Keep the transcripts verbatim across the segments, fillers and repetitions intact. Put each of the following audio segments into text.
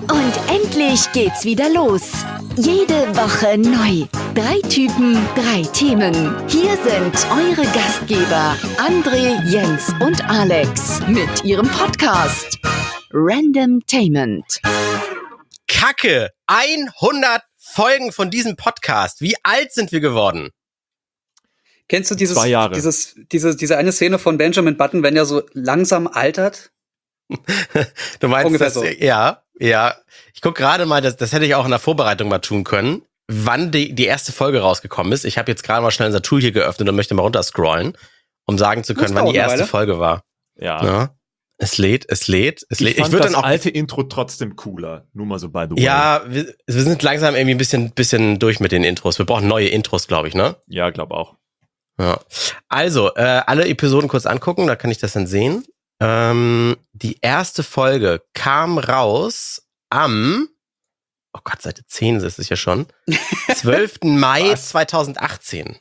Und endlich geht's wieder los. Jede Woche neu. Drei Typen, drei Themen. Hier sind eure Gastgeber André, Jens und Alex mit ihrem Podcast Randomtainment. Kacke! hundert Folgen von diesem Podcast. Wie alt sind wir geworden? Kennst du dieses, Zwei Jahre. dieses, diese, diese eine Szene von Benjamin Button, wenn er so langsam altert? Du meinst Ungefähr das? so. Ja, ja. Ich guck gerade mal, das, das hätte ich auch in der Vorbereitung mal tun können, wann die, die erste Folge rausgekommen ist. Ich habe jetzt gerade mal schnell unser Tool hier geöffnet und möchte mal runterscrollen, um sagen zu können, Das wann die dauert eine erste Weile. Folge war. Ja. Ja. Es lädt, es lädt, es lädt. Ich fand Ich würde das dann auch. alte Intro trotzdem cooler. Nur mal so by the way. Ja, wir, wir sind langsam irgendwie ein bisschen, bisschen durch mit den Intros. Wir brauchen neue Intros, glaube ich, ne? Ja, glaub auch. Ja. Also, äh, alle Episoden kurz angucken, da kann ich das dann sehen. Ähm, die erste Folge kam raus am, oh Gott, Seite zehn ist es ja schon, zwölften Mai Was? zweitausendachtzehn.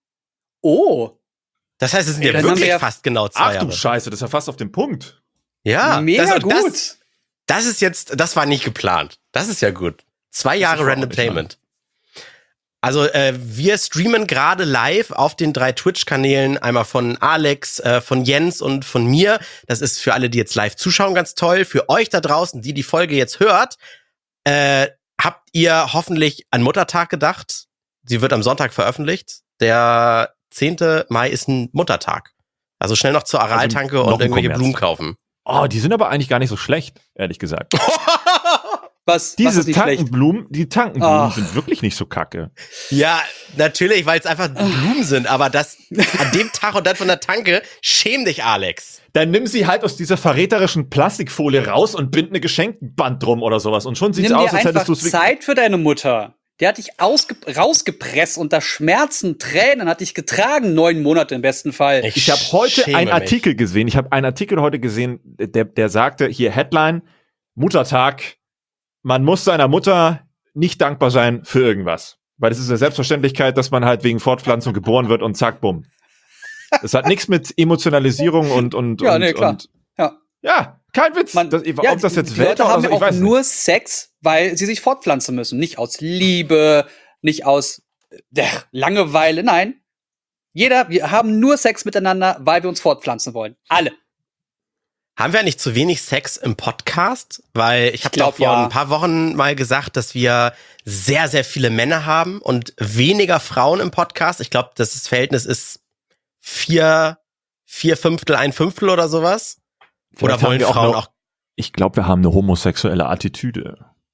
Oh, Das heißt, es sind Ey, ja dann haben wirklich wir ja- fast genau zwei Ach Jahre. du Scheiße, das ist ja fast auf den Punkt. Ja, mega das, gut. Das, das ist jetzt, das war nicht geplant. Das ist ja gut. Zwei Jahre ist ja Randomtainment. Also äh, wir streamen gerade live auf den drei Twitch-Kanälen, einmal von Alex, äh, von Jens und von mir. Das ist für alle, die jetzt live zuschauen, ganz toll. Für euch da draußen, die die Folge jetzt hört, äh, habt ihr hoffentlich an Muttertag gedacht. Sie wird am Sonntag veröffentlicht. Der zehnte Mai ist ein Muttertag. Also schnell noch zur Araltanke noch und ein irgendwelche Kommerz. Blumen kaufen. Oh, die sind aber eigentlich gar nicht so schlecht, ehrlich gesagt. was, was Diese ist nicht schlecht? Tankenblumen, die Tankenblumen Ach. sind wirklich nicht so kacke. Ja, natürlich, weil es einfach Blumen sind, aber das an dem Tag und dann von der Tanke, schäm dich, Alex. Dann nimm sie halt aus dieser verräterischen Plastikfolie raus und bind eine Geschenkband drum oder sowas. Und schon sieht's Nimm aus, dir als einfach hättest du es Zeit für deine Mutter. Die hat dich ausge- rausgepresst unter Schmerzen, Tränen, hat dich getragen, neun Monate im besten Fall. Ich habe heute schäme einen mich. Artikel gesehen. Ich habe einen Artikel heute gesehen, der, der sagte, hier Headline, Muttertag, man muss seiner Mutter nicht dankbar sein für irgendwas. Weil es ist eine Selbstverständlichkeit, dass man halt wegen Fortpflanzung geboren wird und zack, bumm. Das hat nichts mit Emotionalisierung und, und, Ja, und, nee, klar. und Ja. ja, kein Witz. Man, das, ja, ob das jetzt die Leute Welt oder haben so, ja ich auch weiß nicht. nur Sex, weil sie sich fortpflanzen müssen. Nicht aus Liebe, nicht aus äh, Langeweile, nein. Jeder, wir haben nur Sex miteinander, weil wir uns fortpflanzen wollen. Alle. Haben wir nicht zu wenig Sex im Podcast? Weil ich habe glaub, doch vor ja. ein paar Wochen mal gesagt, dass wir sehr, sehr viele Männer haben und weniger Frauen im Podcast. Ich glaube, das Verhältnis ist vier, vier Fünftel, ein Fünftel oder sowas. Oder Vielleicht haben wollen wir auch Frauen noch- auch Ich glaube, wir haben eine homosexuelle Attitüde.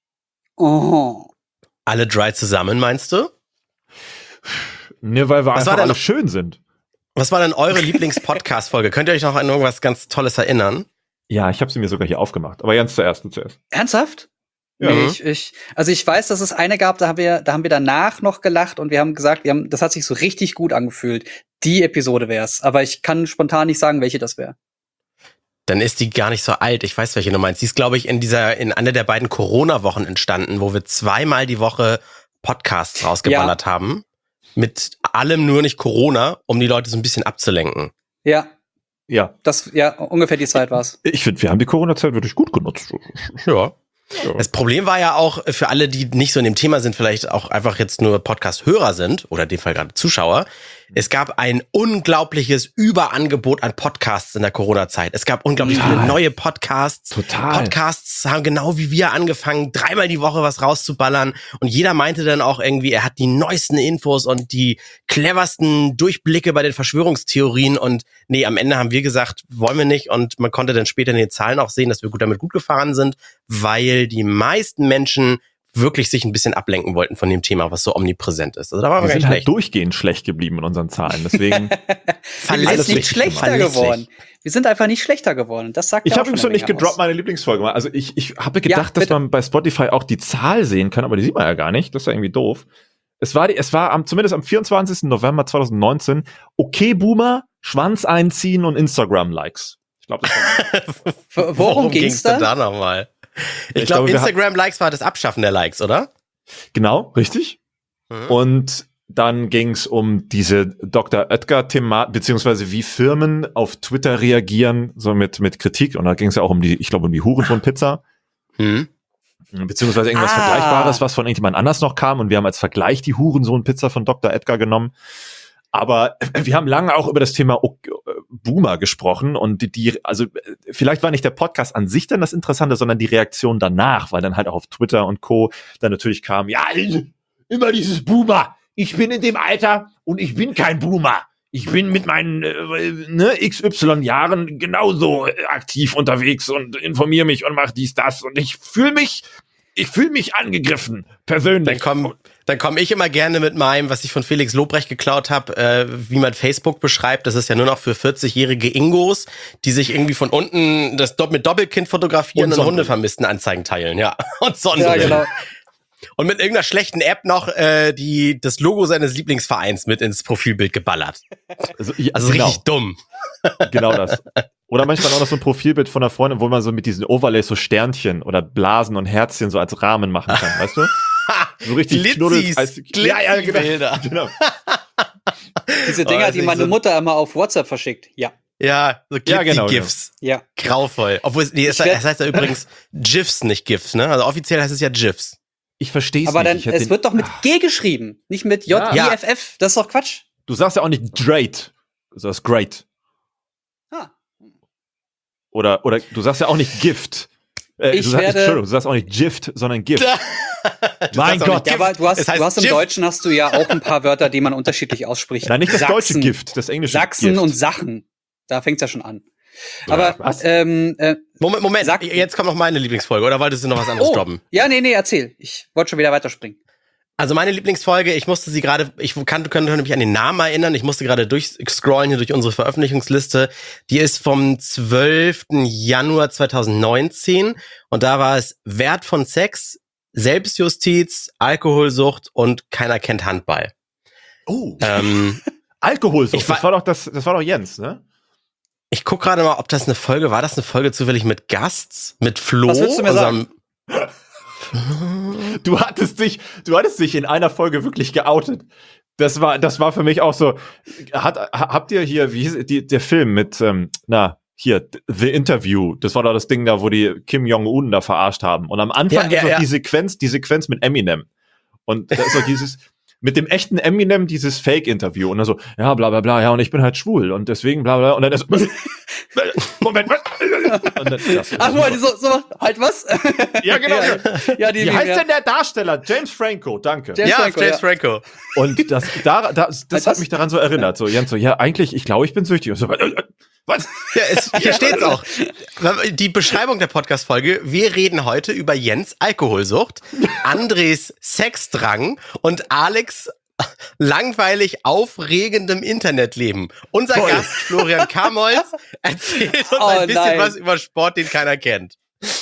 Oh. alle drei zusammen, meinst du? Ne, weil wir Was war einfach denn alle noch- schön sind. Was war denn eure Lieblings-Podcast-Folge? Könnt ihr euch noch an irgendwas ganz Tolles erinnern? Ja, ich habe sie mir sogar hier aufgemacht. Aber Jens zuerst, du zuerst. Ernsthaft? Ja. Nee, ich, ich, also ich weiß, dass es eine gab, da haben wir, da haben wir danach noch gelacht und wir haben gesagt, wir haben, das hat sich so richtig gut angefühlt. Die Episode wär's. Aber ich kann spontan nicht sagen, welche das wäre. Dann ist die gar nicht so alt. Ich weiß, welche du meinst. Die ist, glaube ich, in dieser, in einer der beiden Corona-Wochen entstanden, wo wir zweimal die Woche Podcasts rausgeballert haben. Mit allem nur nicht Corona, um die Leute so ein bisschen abzulenken. Ja, Ja, das, ja, ungefähr die Zeit war's. ich finde, wir haben die Corona-Zeit wirklich gut genutzt. Ja. Ja. Das Problem war ja auch für alle, die nicht so in dem Thema sind, vielleicht auch einfach jetzt nur Podcast-Hörer sind, oder in dem Fall gerade Zuschauer. Es gab ein unglaubliches Überangebot an Podcasts in der Corona-Zeit. Es gab unglaublich Total. viele neue Podcasts. Total. Podcasts haben genau wie wir angefangen, dreimal die Woche was rauszuballern. Und jeder meinte dann auch irgendwie, er hat die neuesten Infos und die cleversten Durchblicke bei den Verschwörungstheorien. Und nee, am Ende haben wir gesagt, wollen wir nicht. Und man konnte dann später in den Zahlen auch sehen, dass wir gut damit gut gefahren sind, weil die meisten Menschen wirklich sich ein bisschen ablenken wollten von dem Thema, was so omnipräsent ist. Also da waren wir Wir gar sind nicht halt schlecht. durchgehend schlecht geblieben in unseren Zahlen. Deswegen, Wir Alles sind nicht richtig schlechter verlässlich. geworden. Wir sind einfach nicht schlechter geworden. Das sagt ich ja habe auch ihm schon schon eine nicht Menge gedroppt, aus. meine Lieblingsfolge mal. Also ich, ich habe gedacht, Ja, dass bitte. man bei Spotify auch die Zahl sehen kann, aber die sieht man ja gar nicht. Das ist ja irgendwie doof. Es war, die, es war am, zumindest am vierundzwanzigsten November zweitausendneunzehn okay, Boomer, Schwanz einziehen und Instagram-Likes. Ich glaube, das war W- Worum ging's ging's da? denn da nochmal? Ich, Ich glaube, glaube, wir ha- Instagram-Likes war das Abschaffen der Likes, oder? genau, richtig. Mhm. Und dann ging's um diese Doktor Oetker-Thema, beziehungsweise wie Firmen auf Twitter reagieren, so mit, mit Kritik. Und da ging's ja auch um die, ich glaube, um die Hurensohn-Pizza. Hm. Beziehungsweise irgendwas Ah. Vergleichbares, was von irgendjemand anders noch kam. Und wir haben als Vergleich die Hurensohn-Pizza von Doktor Edgar genommen. Aber wir haben lange auch über das Thema Boomer gesprochen. Und die, die, also vielleicht war nicht der Podcast an sich dann das Interessante, sondern die Reaktion danach, weil dann halt auch auf Twitter und Co. dann natürlich kam, ja, immer dieses Boomer. Ich bin in dem Alter und ich bin kein Boomer. Ich bin mit meinen äh, ne, X Y Jahren genauso aktiv unterwegs und informiere mich und mache dies, das. Und ich fühle mich, ich fühle mich angegriffen, persönlich. Dann komm, dann komm ich immer gerne mit meinem, was ich von Felix Lobrecht geklaut habe, äh, wie man Facebook beschreibt. Das ist ja nur noch für vierzig-jährige Ingos, die sich irgendwie von unten das Do- mit Doppelkind fotografieren und, und Hundevermissten Anzeigen teilen. Ja, und Sonnenbrillen. Ja, genau. Und mit irgendeiner schlechten App noch äh, die das Logo seines Lieblingsvereins mit ins Profilbild geballert. Also, ja, Also genau, richtig dumm. genau das. Oder manchmal auch noch so ein Profilbild von einer Freundin, wo man so mit diesen Overlays so Sternchen oder Blasen und Herzchen so als Rahmen machen kann, weißt du? So richtig Glitzis, knuddels. Als, ja, ja, genau. Bilder. genau. Diese Dinger, Oh, die ist meine so- Mutter immer auf WhatsApp verschickt. Ja, Ja, so Ja, genau, GIFs. ja. Grauvoll. Obwohl, es, nee, es, Ich werd- es heißt ja übrigens GIFs, nicht GIFs, ne? Also offiziell heißt es ja GIFs. Ich verstehe es Aber nicht. dann, Ich hätte es den- wird doch mit G geschrieben, nicht mit J I F F. Das ist doch Quatsch. Du sagst ja auch nicht great. Du sagst great. Ah. Oder, oder du sagst ja auch nicht Gift. Äh, Ich du, sagst, werde- Entschuldigung, du sagst auch nicht Gift, sondern Gift. Du Mein sagst auch Gott. nicht Ja, aber du hast, Es heißt du hast im GIF. Deutschen hast du ja auch ein paar Wörter, die man unterschiedlich ausspricht. Nein, nicht das deutsche Sachsen, Gift, das englische Sachsen Gift. und Sachen. Da fängt's ja schon an. Aber was? ähm, äh, Moment, Moment, Sag- jetzt kommt noch meine Lieblingsfolge, oder wolltest du noch was anderes oh, droppen? ja, nee, nee, erzähl. Ich wollte schon wieder weiterspringen. Also meine Lieblingsfolge, ich musste sie gerade, ich kann, könnte mich an den Namen erinnern, ich musste gerade durchscrollen hier durch unsere Veröffentlichungsliste. Die ist vom zwölften Januar zweitausendneunzehn und da war es Wert von Sex, Selbstjustiz, Alkoholsucht und keiner kennt Handball. Oh, Ähm, Alkoholsucht. ich war- Das war doch das, das war doch Jens, ne? ich guck gerade mal, ob das eine Folge war. Das eine Folge zufällig mit Gasts, mit Flo, Was willst du mir unserem Du hattest dich, du hattest dich in einer Folge wirklich geoutet. Das war, das war für mich auch so. Hat, ha- habt ihr hier, wie hieß die, der Film mit, ähm, na, hier, The Interview. Das war doch das Ding da, wo die Kim Jong-un da verarscht haben. Und am Anfang Ja, gibt's ja, auch ja. die Sequenz, die Sequenz mit Eminem. Und da ist auch dieses, mit dem echten Eminem dieses Fake-Interview. Und dann so, ja, bla, bla, bla, ja, und ich bin halt schwul. Und deswegen, bla, bla. Und dann ist, Moment, was? Und dann, das, Ach, wo die so, so halt was? ja, genau. ja, ja, die Wie heißt ja. denn der Darsteller? James Franco, danke. James ja, Franco, James ja. Franco. Und das, da, das, das Was? hat mich daran so erinnert. So, Jens, so, ja, eigentlich, ich glaube, ich bin süchtig. Und so, äh, was? Ja, es, hier steht's auch. Die Beschreibung der Podcast-Folge. Wir reden heute über Jens Alkoholsucht, Andres Sexdrang und Alex langweilig aufregendem Internetleben. Unser Toll. Gast Florian Kamolz erzählt uns Oh, ein bisschen nein. was über Sport, den keiner kennt.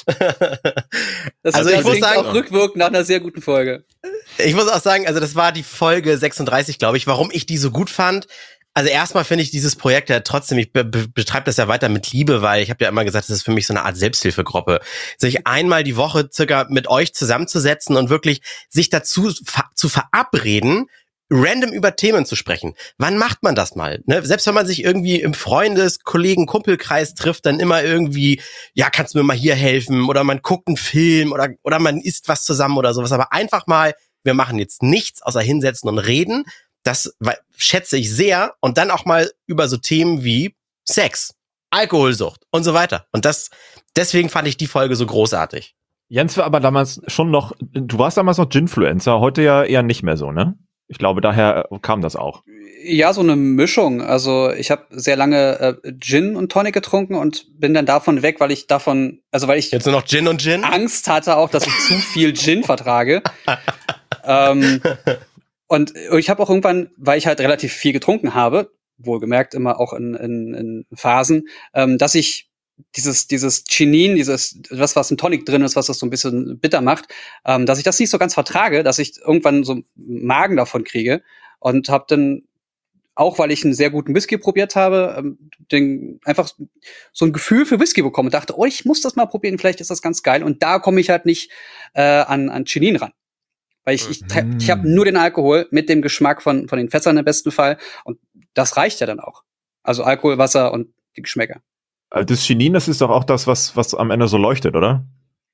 Das, Also das ich muss klingt sagen- auch rückwirkend nach einer sehr guten Folge. Ich muss auch sagen, also das war die Folge sechsunddreißig, glaube ich, warum ich die so gut fand. Also erstmal finde ich dieses Projekt ja trotzdem, ich be be betreibe das ja weiter mit Liebe, weil ich habe ja immer gesagt, das ist für mich so eine Art Selbsthilfegruppe. Sich einmal die Woche circa mit euch zusammenzusetzen und wirklich sich dazu ver zu verabreden, random über Themen zu sprechen. Wann macht man das mal? Ne? Selbst wenn man sich irgendwie im Freundes-, Kollegen-, Kumpelkreis trifft, dann immer irgendwie, ja, kannst du mir mal hier helfen? Oder man guckt einen Film oder, oder man isst was zusammen oder sowas. Aber einfach mal, wir machen jetzt nichts außer hinsetzen und reden. Das we- schätze ich sehr. Und dann auch mal über so Themen wie Sex, Alkoholsucht und so weiter. Und das, deswegen fand ich die Folge so großartig. Jens war aber damals schon noch, du warst damals noch Ginfluencer, heute ja eher nicht mehr so, ne? Ich glaube, daher kam das auch. Ja, so eine Mischung. Also ich habe sehr lange äh, Gin und Tonic getrunken und bin dann davon weg, weil ich davon, also weil ich Jetzt nur noch Gin und Gin? Angst hatte auch, dass ich zu viel Gin vertrage. ähm, und ich habe auch irgendwann, weil ich halt relativ viel getrunken habe, wohlgemerkt immer auch in, in, in Phasen, ähm, dass ich dieses dieses Chinin, dieses was was im Tonic drin ist, was das so ein bisschen bitter macht, ähm, dass ich das nicht so ganz vertrage, dass ich irgendwann so Magen davon kriege und habe dann auch, weil ich einen sehr guten Whisky probiert habe, ähm, den, einfach so ein Gefühl für Whisky bekommen und dachte, oh, ich muss das mal probieren, vielleicht ist das ganz geil. Und da komme ich halt nicht äh, an, an Chinin ran. Weil ich, ich, Mhm. ich habe nur den Alkohol mit dem Geschmack von, von den Fässern im besten Fall. Und das reicht ja dann auch. Also Alkohol, Wasser und die Geschmäcker. Das Chinin, das ist doch auch das, was, was am Ende so leuchtet, oder?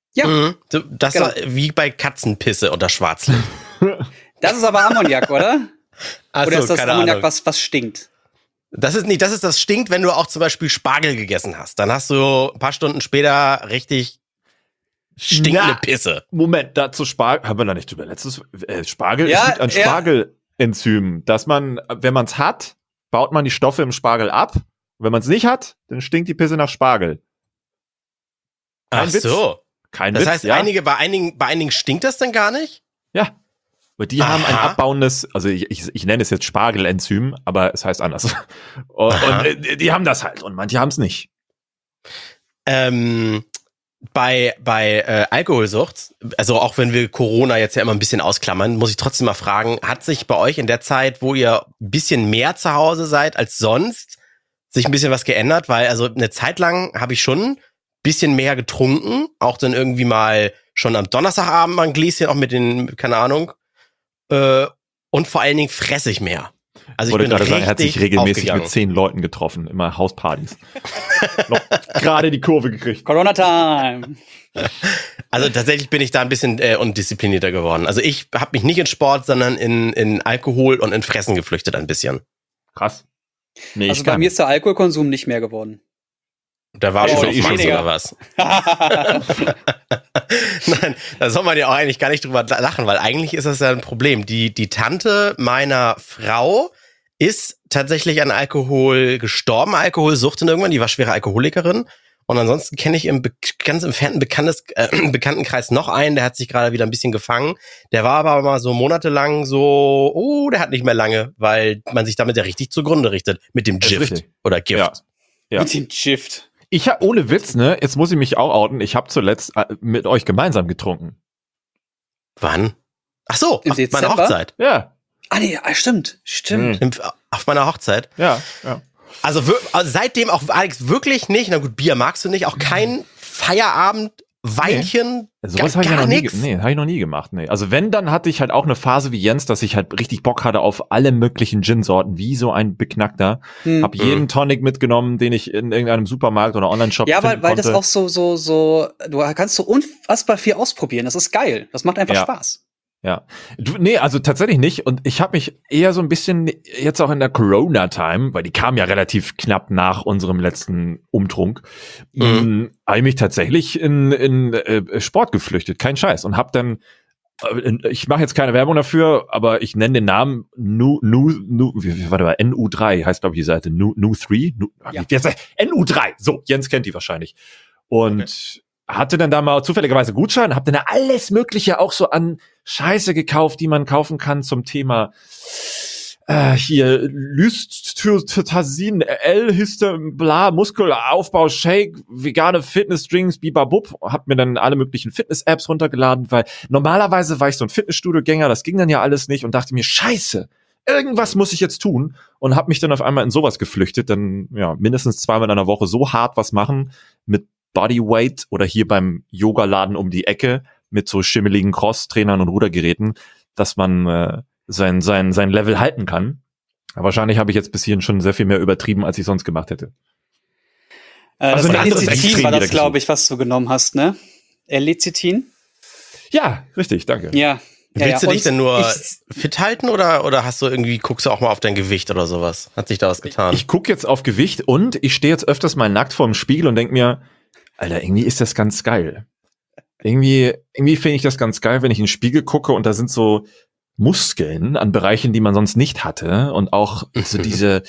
Ja. Mhm. Das Genau. ist wie bei Katzenpisse unter Schwarzlicht. Das ist aber Ammoniak, oder? Ach Oder so, ist das keine Ammoniak, Ahnung. was, was stinkt? Das ist nicht, das ist das stinkt, wenn du auch zum Beispiel Spargel gegessen hast. Dann hast du ein paar Stunden später richtig stinkende Na. Pisse. Moment, dazu Spargel, haben wir da nicht drüber letztes, äh, Spargel, Ja, es gibt ein ja. Spargelenzym, dass man, wenn man es hat, baut man die Stoffe im Spargel ab. Wenn man es nicht hat, dann stinkt die Pisse nach Spargel. Kein Ach Witz. so. Kein Das Witz, heißt, ja? einige, bei einigen, bei einigen stinkt das dann gar nicht? Ja. Aber die haben ein Aha. abbauendes, also ich, ich, ich nenne es jetzt Spargelenzym, aber es heißt anders. Und, Aha. und äh, die haben das halt und manche haben es nicht. Ähm, bei bei äh, Alkoholsucht, also auch wenn wir Corona jetzt ja immer ein bisschen ausklammern, muss ich trotzdem mal fragen, hat sich bei euch in der Zeit, wo ihr ein bisschen mehr zu Hause seid als sonst, sich ein bisschen was geändert? Weil also eine Zeit lang habe ich schon ein bisschen mehr getrunken, auch dann irgendwie mal schon am Donnerstagabend mal ein Gläschen, auch mit den, keine Ahnung, äh, und vor allen Dingen fresse ich mehr. Also Ich ich wollte bin gerade richtig sagen, er hat sich regelmäßig aufgegangen. mit zehn Leuten getroffen, immer Hauspartys. Noch gerade die Kurve gekriegt. Corona-Time. Also tatsächlich bin ich da ein bisschen äh, undisziplinierter geworden. Also ich habe mich nicht in Sport, sondern in, in Alkohol und in Fressen geflüchtet ein bisschen. Krass. Nee, Also ich bei kann mir nicht. ist der Alkoholkonsum nicht mehr geworden. Da war Oh, schon ich Max weniger. oder was? Nein, da soll man ja auch eigentlich gar nicht drüber lachen, weil eigentlich ist das ja ein Problem. Die, die Tante meiner Frau ist tatsächlich an Alkohol gestorben, Alkoholsucht und irgendwann, die war schwere Alkoholikerin. Und ansonsten kenne ich im be- ganz entfernten Bekanntes, äh, Bekanntenkreis noch einen, der hat sich gerade wieder ein bisschen gefangen. Der war aber mal so monatelang so, oh, der hat nicht mehr lange, weil man sich damit ja richtig zugrunde richtet. Mit dem Das ist Gift richtig. oder Gift. Ja. Ja. Mit dem Shift. Ich habe ohne Witz, ne, jetzt muss ich mich auch outen, ich habe zuletzt äh, mit euch gemeinsam getrunken. Wann? Ach so, Im auf meiner Dezember? Hochzeit. Ja, Ah nee, ah, stimmt. Stimmt. Im, auf meiner Hochzeit. ja, ja. Also, wir- also seitdem auch, Alex, wirklich nicht, na gut, Bier magst du nicht, auch kein Feierabend, Weinchen, Also gar, sowas habe ich ja gar noch nie, nix. ge- nee, habe ich noch nie gemacht, nee. Also wenn, dann hatte ich halt auch eine Phase wie Jens, dass ich halt richtig Bock hatte auf alle möglichen Gin-Sorten, wie so ein Beknackter. Hm. Hab jeden Tonic mitgenommen, den ich in irgendeinem Supermarkt oder Online-Shop Ja, weil, finden weil konnte. das auch so, so, so, du kannst so unfassbar viel ausprobieren. Das ist geil. Das macht einfach Ja. Spaß. Ja. Du, nee, also tatsächlich nicht. Und ich habe mich eher so ein bisschen jetzt auch in der Corona-Time, weil die kam ja relativ knapp nach unserem letzten Umtrunk, Mhm. mhm. habe ich mich tatsächlich in, in äh, Sport geflüchtet. Kein Scheiß. Und habe dann, äh, ich mache jetzt keine Werbung dafür, aber ich nenne den Namen Nu, Nu, Nu, wie, wie, warte mal, N U drei heißt, glaube ich, die Seite. Nu, Nu drei? Nu, Ja. wie, wie, N U drei. So, Jens kennt die wahrscheinlich. Und Okay. hatte dann da mal zufälligerweise Gutschein, hab dann da alles Mögliche auch so an Scheiße gekauft, die man kaufen kann zum Thema äh, hier Lystatin, L-Hister, bla, Muskelaufbau, Shake, vegane Fitnessdrinks, bibabub. Hab mir dann alle möglichen Fitness-Apps runtergeladen, weil normalerweise war ich so ein Fitnessstudio-Gänger, das ging dann ja alles nicht und dachte mir, Scheiße, irgendwas muss ich jetzt tun und hab mich dann auf einmal in sowas geflüchtet, dann ja mindestens zweimal in einer Woche so hart was machen mit Bodyweight oder hier beim Yogaladen um die Ecke mit so schimmeligen Cross-Trainern und Rudergeräten, dass man äh, sein, sein, sein Level halten kann. Aber wahrscheinlich habe ich jetzt bis hierhin schon sehr viel mehr übertrieben, als ich sonst gemacht hätte. Äh, Also das ein anderes L-Lecithin Extrem war wieder das, glaube ich, was du genommen hast, ne? L-Lecithin? Ja, richtig, danke. Ja. Ja, Willst ja. du dich Und denn nur ich, fit halten oder, oder hast du irgendwie, guckst du auch mal auf dein Gewicht oder sowas? Hat sich da was getan? Ich gucke jetzt auf Gewicht und ich stehe jetzt öfters mal nackt vor dem Spiegel und denk mir, Alter, irgendwie ist das ganz geil. Irgendwie, irgendwie finde ich das ganz geil, wenn ich in den Spiegel gucke und da sind so Muskeln an Bereichen, die man sonst nicht hatte und auch so diese,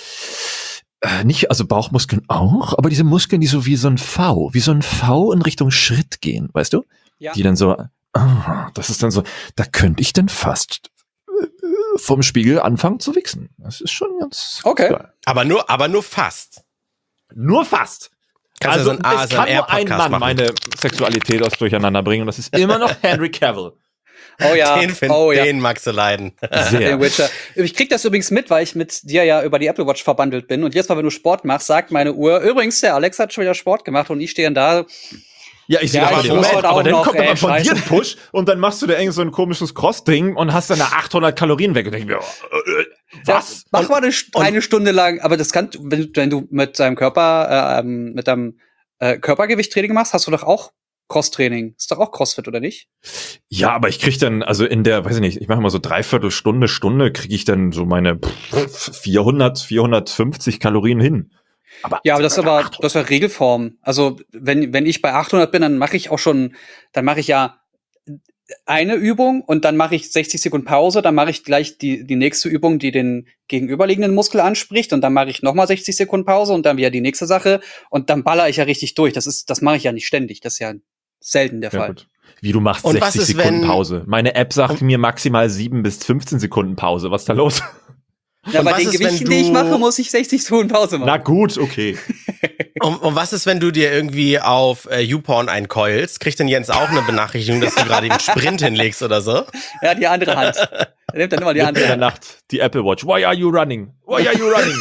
äh, nicht, also Bauchmuskeln auch, aber diese Muskeln, die so wie so ein V, wie so ein V in Richtung Schritt gehen, weißt du? ja. Die dann so, ah, das ist dann so, da könnte ich dann fast äh, vom Spiegel anfangen zu wichsen. Das ist schon ganz Okay. geil. aber nur, aber nur fast. Nur fast. Kannst Also, du so einen es kann nur ein A S M R-Podcast Mann machen? meine Sexualität aus Durcheinander bringen und das ist immer noch Henry Cavill. Oh ja. Den, find, oh ja. den magst du leiden. Sehr. Den Witcher. Ich krieg das übrigens mit, weil ich mit dir ja über die Apple Watch verbandelt bin. Und jetzt mal, wenn du Sport machst, sagt meine Uhr, übrigens, der Alex hat schon wieder Sport gemacht und ich stehe dann da. Ja, ich sehe Ja, das bei ich dir muss auch. heute Aber auch dann noch, kommt ey, aber von dir scheiße. ein Push und dann machst du da irgend so ein komisches Cross-Ding und hast dann da achthundert Kalorien weg. Und denk mir, äh, äh, was? Mach mal eine, St- eine Stunde lang, aber das kann, wenn, du- wenn du mit deinem Körper, äh, ähm, mit deinem äh, Körpergewicht Training machst, hast du doch auch Cross-Training. Ist doch auch CrossFit, oder nicht? Ja, aber ich krieg dann, also in der, weiß ich nicht, ich mache mal so dreiviertel Stunde, Stunde, kriege ich dann so meine pff, vierhundert, vierhundertfünfzig Kalorien hin. Aber ja, aber das ist aber, das ist ja Regelform. Also, wenn, wenn ich bei achthundert bin, dann mache ich auch schon, dann mache ich ja eine Übung und dann mache ich sechzig Sekunden Pause, dann mache ich gleich die, die nächste Übung, die den gegenüberliegenden Muskel anspricht und dann mache ich nochmal sechzig Sekunden Pause und dann wieder die nächste Sache und dann baller ich ja richtig durch. Das ist, das mache ich ja nicht ständig. Das ist ja selten der ja, Fall. gut. Wie, du machst Und sechzig was ist, Sekunden wenn- Pause. Meine App sagt mir maximal sieben bis fünfzehn Sekunden Pause. Was ist da los? Ja, Und bei was den ist, wenn Gewichten, die ich du- mache, muss ich sechzig Sekunden Pause machen. Na gut, okay. Und, und was ist, wenn du dir irgendwie auf äh, YouPorn einkeulst? Kriegt denn Jens auch eine Benachrichtigung, dass du gerade den Sprint hinlegst oder so? Ja, die andere Hand. Er nimmt dann immer die In andere der Hand. Nacht die Apple Watch. Why are you running? Why are you running?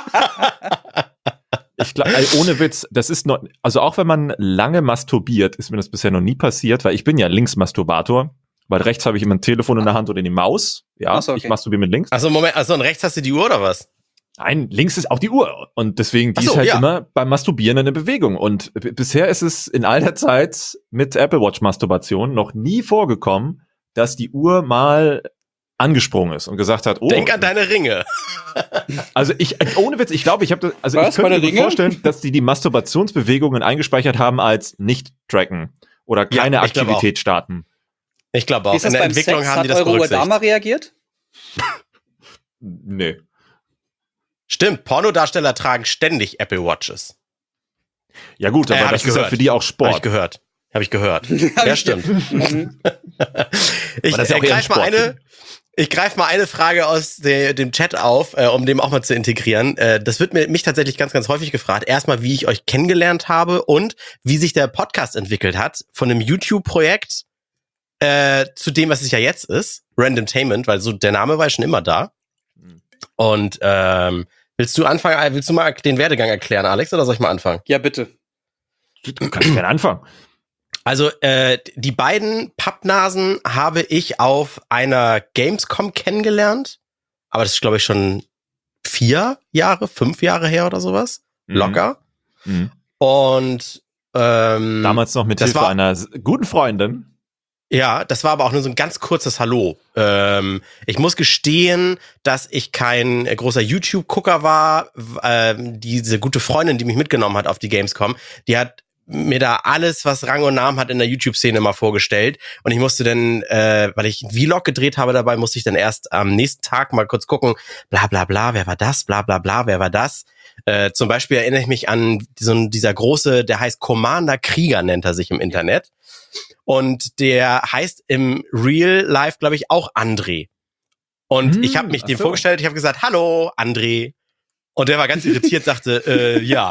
Ich glaube, ohne Witz, das ist noch, also auch wenn man lange masturbiert, ist mir das bisher noch nie passiert, weil ich bin ja Linksmasturbator, weil rechts habe ich immer ein Telefon in der Hand oder die Maus. Ja, Ach so, okay. ich masturbiere mit links. Also Moment, also und rechts hast du die Uhr oder was? Nein, links ist auch die Uhr. Und deswegen, die Ach so, ist halt ja. immer beim Masturbieren eine Bewegung. Und b- bisher ist es in all der Zeit mit Apple Watch Masturbation noch nie vorgekommen, dass die Uhr mal angesprungen ist und gesagt hat, oh, Denk an deine Ringe. also ich, ohne Witz, ich glaube, ich habe das, also Was, ich könnte meine mir gut Ringe? vorstellen, dass die die Masturbationsbewegungen eingespeichert haben als nicht tracken oder keine Ja, ich glaub Aktivität starten. Ich glaube auch. Ist das In der beim Entwicklung Sex? haben die Hat das eure Uhr da berücksichtigt. mal reagiert? Nee. Stimmt, Pornodarsteller tragen ständig Apple Watches. Ja gut, Äh, aber hab das ich ist ja gehört. für die auch Habe ich Sport. gehört. Habe ich gehört. Hab Ja, ich stimmt. Mhm. Ich Aber das ist ja äh, auch eher ein greif mal Sport. eine, ich greife mal eine Frage aus de, dem Chat auf, äh, um dem auch mal zu integrieren. Äh, das wird mir, mich tatsächlich ganz, ganz häufig gefragt. Erstmal, wie ich euch kennengelernt habe und wie sich der Podcast entwickelt hat. Von einem YouTube-Projekt äh, zu dem, was es ja jetzt ist. Randomtainment, weil so der Name war ja schon immer da. Und ähm, willst du anfangen, willst du mal den Werdegang erklären, Alex, oder soll ich mal anfangen? Ja, bitte. Du kannst gerne anfangen. Also äh, die beiden Pappnasen habe ich auf einer Gamescom kennengelernt, aber das ist, glaube ich, schon vier Jahre, fünf Jahre her oder sowas, locker. Mhm. Und ähm, Damals noch mit das Hilfe war- einer s- guten Freundin. ja, das war aber auch nur so ein ganz kurzes Hallo. Ähm, ich muss gestehen, dass ich kein äh, großer YouTube-Gucker war. W- Ähm, diese gute Freundin, die mich mitgenommen hat auf die Gamescom, die hat mir da alles, was Rang und Namen hat in der YouTube-Szene mal vorgestellt. Und ich musste dann, äh, weil ich einen Vlog gedreht habe dabei, musste ich dann erst am nächsten Tag mal kurz gucken, bla bla bla, wer war das, bla bla bla, wer war das. Äh, zum Beispiel erinnere ich mich an so ein, dieser große, der heißt Commander Krieger, nennt er sich im Internet. Und der heißt im Real Life, glaube ich, auch André. Und Hm, ich habe mich ach dem so. vorgestellt, ich habe gesagt, hallo, André. Und der war ganz irritiert, sagte, äh, ja.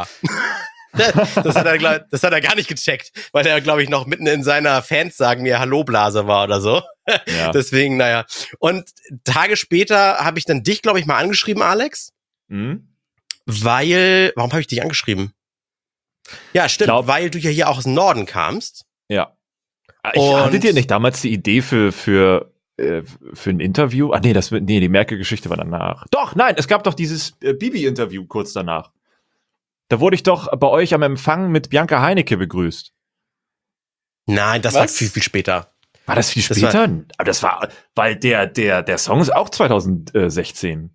Das hat, er, glaub, das hat er gar nicht gecheckt, weil er, glaube ich, noch mitten in seiner Fans sagen mir Hallo-Blase war oder so. Ja. Deswegen, naja. Und Tage später habe ich dann dich, glaube ich, mal angeschrieben, Alex, Mhm. weil, warum habe ich dich angeschrieben? Ja, stimmt, Glaub- weil du ja hier auch aus dem Norden kamst. Ja. Ich, Und- hattet ihr nicht damals die Idee für, für, äh, für ein Interview? Ah, nee, das, nee, die Merkel-Geschichte war danach. Doch, nein, es gab doch dieses äh, Bibi-Interview kurz danach. Da wurde ich doch bei euch am Empfang mit Bianca Heinecke begrüßt. Nein, das war Was? viel, viel später. War das viel Das später? Aber das war, weil der, der, der Song ist auch zwanzig sechzehn.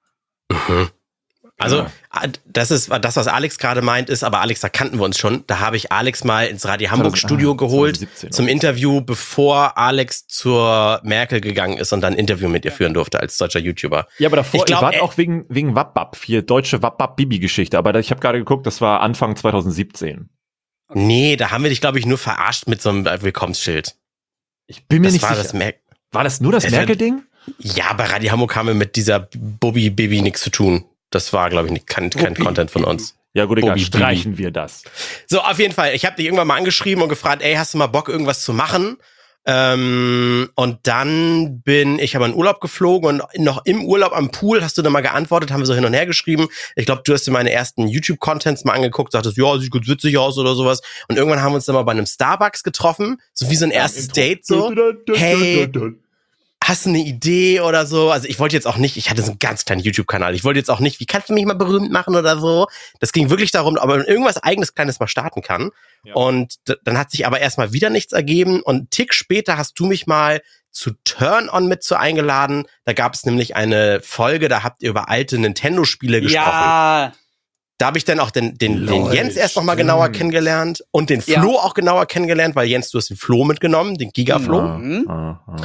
Also, Ja. ah, das ist das, was Alex gerade meint, ist, aber Alex, da kannten wir uns schon. Da habe ich Alex mal ins Radio Hamburg zweitausend Studio ah, geholt zweitausendsiebzehn, zum okay. Interview, bevor Alex zur Merkel gegangen ist und dann ein Interview mit ihr führen durfte als deutscher YouTuber. Ja, aber davor, Ich glaub, ihr wart äh, auch wegen, wegen Wapp-Bab, hier deutsche Wapp-Bab-Bibi-Geschichte. Aber da- ich habe gerade geguckt, das war Anfang zweitausendsiebzehn. Nee, da haben wir dich, glaube ich, nur verarscht mit so einem äh, Willkommensschild. Ich bin mir Das nicht war sicher. das Mer War das nur das Das war- Merkel-Ding? Ja, bei Radio Hamburg haben wir mit dieser Bobby-Baby nichts zu tun. Das war, glaube ich, nicht, kein, kein Bobby. Content von uns. Ja gut, egal, Bobby, streichen wir das. So, auf jeden Fall. Ich habe dich irgendwann mal angeschrieben und gefragt, ey, hast du mal Bock, irgendwas zu machen? Ähm, und dann bin ich aber in Urlaub geflogen und noch im Urlaub am Pool hast du dann mal geantwortet, haben wir so hin und her geschrieben. Ich glaube, du hast dir meine ersten YouTube-Contents mal angeguckt, sagtest, ja, sieht gut witzig aus oder sowas. Und irgendwann haben wir uns dann mal bei einem Starbucks getroffen, so wie so ein erstes Date so. Hey, hast du eine Idee oder so? Also ich wollte jetzt auch nicht, ich hatte so einen ganz kleinen YouTube-Kanal. Ich wollte jetzt auch nicht, wie kannst du mich mal berühmt machen oder so? Das ging wirklich darum, ob man irgendwas eigenes Kleines mal starten kann. Ja. Und d- dann hat sich aber erstmal wieder nichts ergeben. Und einen Tick später hast du mich mal zu Turn On mit zu eingeladen. Da gab es nämlich eine Folge, da habt ihr über alte Nintendo-Spiele gesprochen. Ja. Da habe ich dann auch den, den, Lol, den Jens erst noch mal stimmt. genauer kennengelernt und den Ja. Flo auch genauer kennengelernt, weil Jens, du hast den Flo mitgenommen, den Giga-Flo. Mhm. Ah, ah.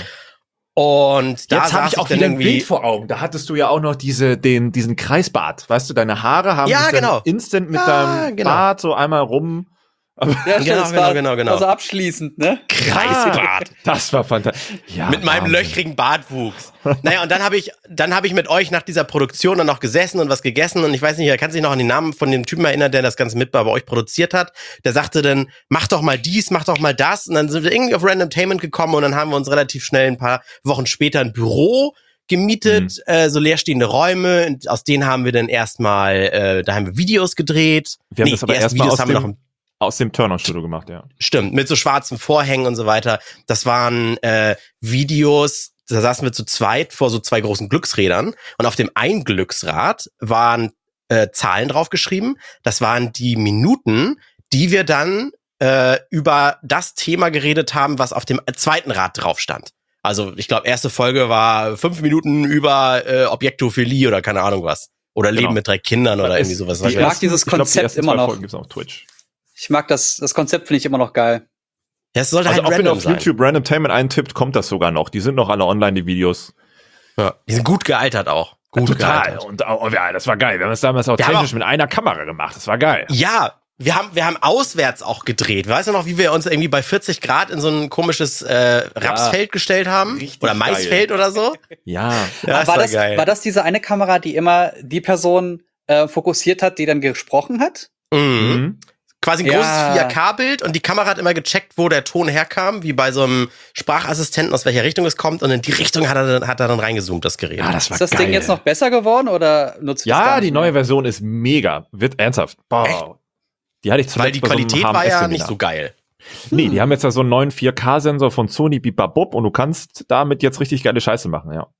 Und da Jetzt habe saß ich auch dann wieder ein irgendwie Bild vor Augen. Da hattest du ja auch noch diese, den, diesen Kreisbart. Weißt du, deine Haare haben Ja, sich dann genau. instant mit Ja, deinem genau. Bart so einmal rum. Aber Ja, stimmt, Genau, das genau, war, genau, genau. Also abschließend, ne? Kreisbart. das war fantastisch. Ja, Mit meinem Wahnsinn. löchrigen Bartwuchs. Naja, und dann habe ich, dann habe ich mit euch nach dieser Produktion dann noch gesessen und was gegessen und ich weiß nicht, er kann sich noch an den Namen von dem Typen erinnern, der das Ganze mit bei euch produziert hat. Der sagte dann, mach doch mal dies, mach doch mal das und dann sind wir irgendwie auf Randomtainment gekommen und dann haben wir uns relativ schnell ein paar Wochen später ein Büro gemietet, mhm. äh, so leerstehende Räume und aus denen haben wir dann erstmal, äh, da haben wir Videos gedreht. Wir haben nee, das aber die ersten erstmal Videos aus haben wir dem, noch im aus dem Turn-On-Studio gemacht, ja. Stimmt, mit so schwarzen Vorhängen und so weiter. Das waren äh, Videos, da saßen wir zu zweit vor so zwei großen Glücksrädern und auf dem einen Glücksrad waren äh, Zahlen draufgeschrieben. Das waren die Minuten, die wir dann äh, über das Thema geredet haben, was auf dem zweiten Rad drauf stand. Also ich glaube, erste Folge war fünf Minuten über äh, Objektophilie oder keine Ahnung was. Oder Leben Genau. mit drei Kindern oder Es- irgendwie sowas. Ich mag dieses ich glaub, die Konzept ersten immer zwei noch. Folgen gibt's auf Twitch. Ich mag das, das Konzept finde ich immer noch geil. Das sollte Also halt auch wenn ihr random auf sein. YouTube Randomtainment eintippt, kommt das sogar noch. Die sind noch alle online, die Videos. Ja, die sind gut gealtert auch. Gut Total. gealtert. Und auch, ja, das war geil. Wir haben das damals auch Wir haben technisch auch- mit einer Kamera gemacht. Das war geil. Ja, wir haben, wir haben auswärts auch gedreht. Weißt du noch, wie wir uns irgendwie bei vierzig Grad in so ein komisches äh, Rapsfeld gestellt haben? Richtig Oder Maisfeld oder so? Ja. Ja, das war, war das, geil. war das diese eine Kamera, die immer die Person äh, fokussiert hat, die dann gesprochen hat? Mhm. Mhm. Quasi ein Ja. großes vier K-Bild und die Kamera hat immer gecheckt, wo der Ton herkam, wie bei so einem Sprachassistenten, aus welcher Richtung es kommt. Und in die Richtung hat er dann, hat er dann reingezoomt, das Gerät. Ja, das war Ist das geil. Ding jetzt noch besser geworden oder nutzt ihr das gar Ja, nicht die mehr? neue Version ist mega. Wird ernsthaft. Boah. Echt? Die hatte ich zuletzt Weil die bei so einem Qualität war ja H M S-Seminar. nicht so geil. Nee, die haben jetzt da so einen neuen vier K-Sensor von Sony Bibabop und du kannst damit jetzt richtig geile Scheiße machen, ja.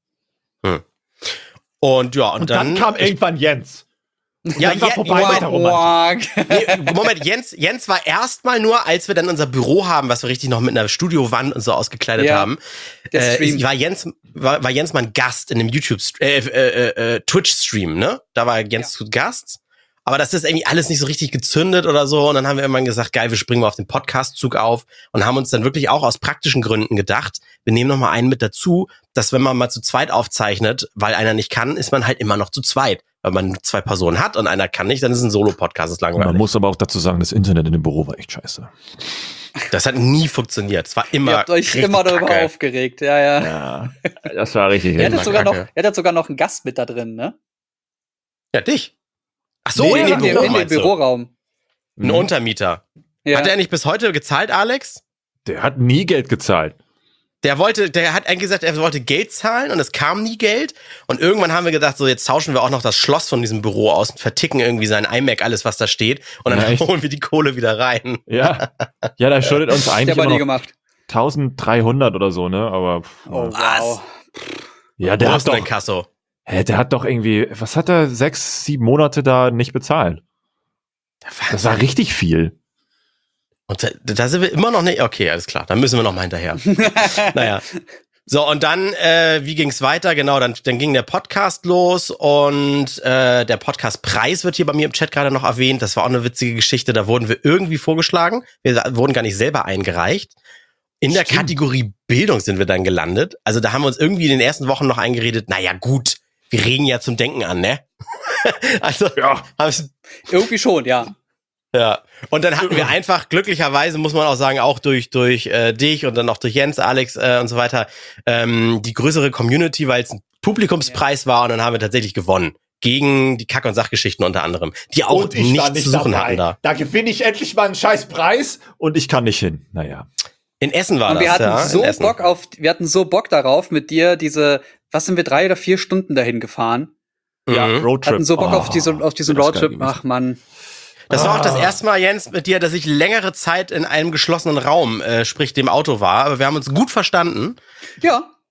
Und ja, und, dann, irgendwann Jens. ja, dann war Je- vorbei Moment, mit der Romantik. Nee, Moment, Jens, Jens war erstmal nur, als wir dann unser Büro haben, was wir richtig noch mit einer Studiowand und so ausgekleidet Ja, haben, der äh, Stream. ist- war Jens, war, war Jens mal ein Gast in einem YouTube, äh, äh, äh, Twitch-Stream, ne? Da war Jens zu Gast. Aber das ist irgendwie alles nicht so richtig gezündet oder so. Und dann haben wir irgendwann gesagt, geil, wir springen mal auf den Podcast-Zug auf und haben uns dann wirklich auch aus praktischen Gründen gedacht, wir nehmen noch mal einen mit dazu, dass wenn man mal zu zweit aufzeichnet, weil einer nicht kann, ist man halt immer noch zu zweit. Weil man nur zwei Personen hat und einer kann nicht, dann ist es ein Solo-Podcast, ist langweilig. Man muss aber auch dazu sagen, das Internet in dem Büro war echt scheiße. Das hat nie funktioniert. Es war immer Ihr habt euch richtig immer darüber kacke. aufgeregt, ja, ja. Ja, das war richtig. Er immer hat sogar noch, kacke. er hat sogar noch einen Gast mit da drin, ne? Ja, dich. Ach so, Nee, in dem in, Büro, dem, in dem meinst du? Büroraum. Ein Untermieter. Ja. Hat er nicht bis heute gezahlt, Alex? Der hat nie Geld gezahlt. Der wollte, der hat eigentlich gesagt, er wollte Geld zahlen und es kam nie Geld. Und irgendwann haben wir gedacht, so jetzt tauschen wir auch noch das Schloss von diesem Büro aus und verticken irgendwie sein iMac, alles was da steht. Und dann Ja, echt? holen wir die Kohle wieder rein. Ja. Ja, da schuldet uns Hat eigentlich der aber immer nie noch gemacht. dreizehnhundert oder so, ne? Aber Oh, Was? wow. ja, der Wo hat ist denn doch, dein Kasso? hä, der hat doch irgendwie, was hat er, sechs, sieben Monate da nicht bezahlt? Das war richtig viel. Und da, da sind wir immer noch nicht. Okay, alles klar. Dann müssen wir noch mal hinterher. Naja. So, und dann, äh, wie ging's weiter? Genau, dann, dann ging der Podcast los und äh, der Podcastpreis wird hier bei mir im Chat gerade noch erwähnt. Das war auch eine witzige Geschichte. Da wurden wir irgendwie vorgeschlagen. Wir wurden gar nicht selber eingereicht. In der Stimmt. Kategorie Bildung sind wir dann gelandet. Also da haben wir uns irgendwie in den ersten Wochen noch eingeredet, naja gut, wir regen ja zum Denken an, ne? Also, Ja. hab's- Irgendwie schon, ja. ja, und dann hatten wir einfach, glücklicherweise muss man auch sagen, auch durch durch äh, dich und dann auch durch Jens, Alex äh, und so weiter, ähm, die größere Community, weil es ein Publikumspreis war und dann haben wir tatsächlich gewonnen. Gegen die Kack- und Sachgeschichten unter anderem, die auch Und ich war nichts zu suchen hatten da. Da gewinne ich endlich mal einen scheiß Preis und ich kann nicht hin. Naja. In Essen war Und das, wir hatten ja. so in Essen. Bock auf, wir hatten so Bock darauf, mit dir diese, was sind wir, drei oder vier Stunden dahin gefahren? Ja, Mhm. Roadtrip. Hatten so Bock Oh, auf diesen, auf diesen das ist geil Roadtrip. gewesen. Ach Mann. Das war auch das Ah. erste Mal, Jens, mit dir, dass ich längere Zeit in einem geschlossenen Raum, äh, sprich dem Auto war. Aber wir haben uns gut verstanden. Ja.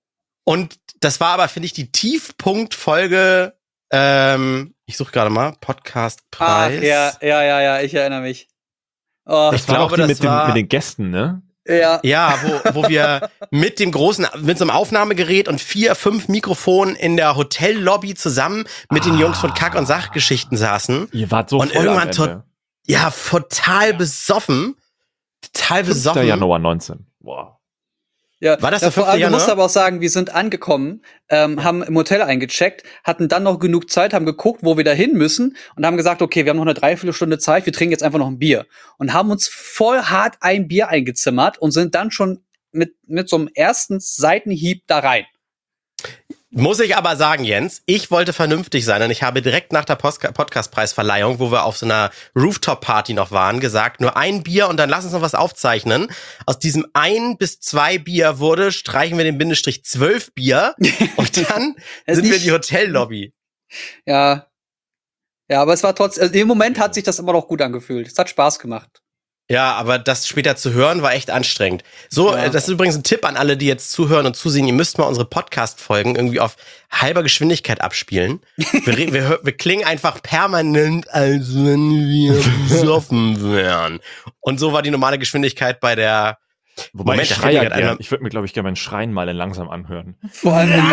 Und das war aber, finde ich, die Tiefpunktfolge, ähm, ich suche gerade mal, Podcastpreis. Ach, ja, ja, ja, ja, ich erinnere mich. Oh, Ich Das war glaube, auch die das mit, dem, war- mit den Gästen, ne? ja. Ja, wo, wo wir mit dem großen, mit so einem Aufnahmegerät und vier, fünf Mikrofonen in der Hotellobby zusammen mit den Jungs von Kack- und Sachgeschichten saßen. Ihr wart so Und voll irgendwann am tot- Ende. Ja, total besoffen. Total fünfter besoffen. Januar neunzehn. Wow. Ja, War das ja, der vor fünfte allem, du Januar? musst aber auch sagen, wir sind angekommen, ähm, haben im Hotel eingecheckt, hatten dann noch genug Zeit, haben geguckt, wo wir da hin müssen und haben gesagt, okay, wir haben noch eine Dreiviertelstunde Zeit, wir trinken jetzt einfach noch ein Bier. Und haben uns voll hart ein Bier eingezimmert und sind dann schon mit, mit so einem ersten Seitenhieb da rein. Muss ich aber sagen, Jens, ich wollte vernünftig sein und ich habe direkt nach der Postka- Podcastpreisverleihung, wo wir auf so einer Rooftop-Party noch waren, gesagt, nur ein Bier und dann lass uns noch was aufzeichnen. Aus diesem ein bis zwei Bier wurde, streichen wir den Bindestrich zwölf Bier und dann Das sind wir in nicht- die Hotellobby. Ja. Ja, aber es war trotzdem, also im Moment hat sich das immer noch gut angefühlt. Es hat Spaß gemacht. Ja, aber das später zu hören war echt anstrengend. So, Ja. äh, das ist übrigens ein Tipp an alle, die jetzt zuhören und zusehen. Ihr müsst mal unsere Podcast-Folgen irgendwie auf halber Geschwindigkeit abspielen. Wir, re- wir, hör- wir klingen einfach permanent, als wenn wir besoffen wären. Und so war die normale Geschwindigkeit bei der... Wobei Moment, ich da schreie fällt ja mir grad gern. einer- Ich würde mir, glaube ich, gerne meinen Schreien mal in langsam anhören. Vor allem in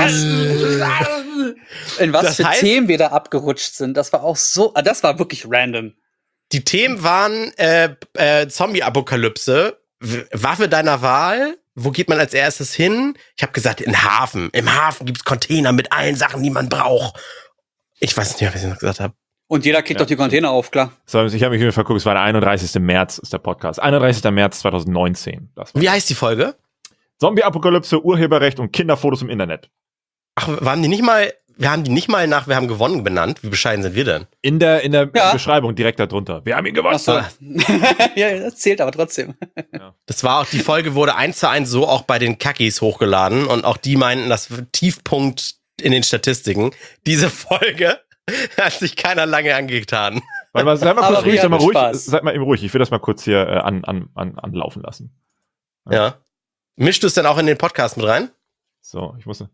was, in was Das für heißt- Themen wir da abgerutscht sind. Das war auch so, ah, das war wirklich random. Die Themen waren äh, äh, Zombie-Apokalypse, W- Waffe deiner Wahl, wo geht man als erstes hin? Ich habe gesagt, in den Hafen. Im Hafen gibt's Container mit allen Sachen, die man braucht. Ich weiß nicht mehr, was ich noch gesagt habe. Und jeder kriegt Ja, doch die Container auf, klar. So, ich habe mich wieder verguckt, es war der einunddreißigster März ist der Podcast. einunddreißigster März zweitausendneunzehn. Das war Wie heißt die Folge? Zombie-Apokalypse, Urheberrecht und Kinderfotos im Internet. Ach, wir haben die nicht mal, wir haben die nicht mal nach Wir haben gewonnen benannt. Wie bescheiden sind wir denn? In der, in der Ja. Beschreibung direkt darunter. Wir haben ihn gewonnen. Ach so. Ja, das zählt aber trotzdem. Das war auch, die Folge wurde eins zu eins so auch bei den Kackis hochgeladen und auch die meinten, das war Tiefpunkt in den Statistiken. Diese Folge hat sich keiner lange angetan. Warte mal, seid mal Aber kurz wir ruhig, seid mal hatten ruhig, Spaß. seid mal eben ruhig. Ich will das mal kurz hier äh, an, an, an, anlaufen lassen. Ja. Mischst du es denn auch in den Podcast mit rein? So, ich muss.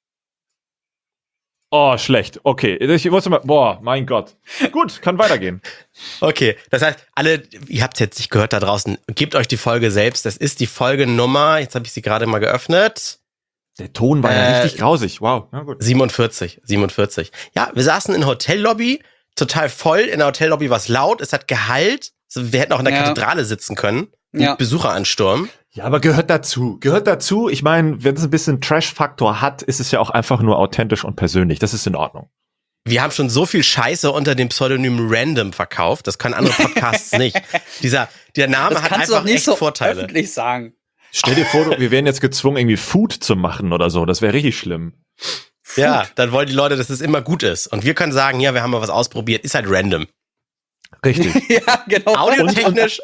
Oh, schlecht. Okay, ich wusste mal. Boah, mein Gott. Gut, kann weitergehen. Okay, das heißt, alle, ihr habt es jetzt nicht gehört da draußen, gebt euch die Folge selbst. Das ist die Folgenummer, jetzt habe ich sie gerade mal geöffnet, Der Ton war ja Äh, richtig grausig. Wow, na gut. siebenundvierzig. siebenundvierzig. Ja, wir saßen in Hotellobby, total voll. In der Hotellobby war es laut, es hat Gehalt. Also wir hätten auch in der Ja. Kathedrale sitzen können. Mit Ja. Besucheransturm. Ja, aber gehört dazu. Gehört dazu. Ich meine, wenn es ein bisschen Trash-Faktor hat, ist es ja auch einfach nur authentisch und persönlich. Das ist in Ordnung. Wir haben schon so viel Scheiße unter dem Pseudonym Random verkauft. Das können andere Podcasts nicht. Dieser, der Name Das hat kannst du einfach doch nicht echt so Vorteile. öffentlich sagen. Stell dir vor, wir wären jetzt gezwungen, irgendwie Food zu machen oder so. Das wäre richtig schlimm. Ja, dann wollen die Leute, dass es immer gut ist. Und wir können sagen, ja, wir haben mal was ausprobiert. Ist halt random. Richtig. Ja, genau. Audiotechnisch.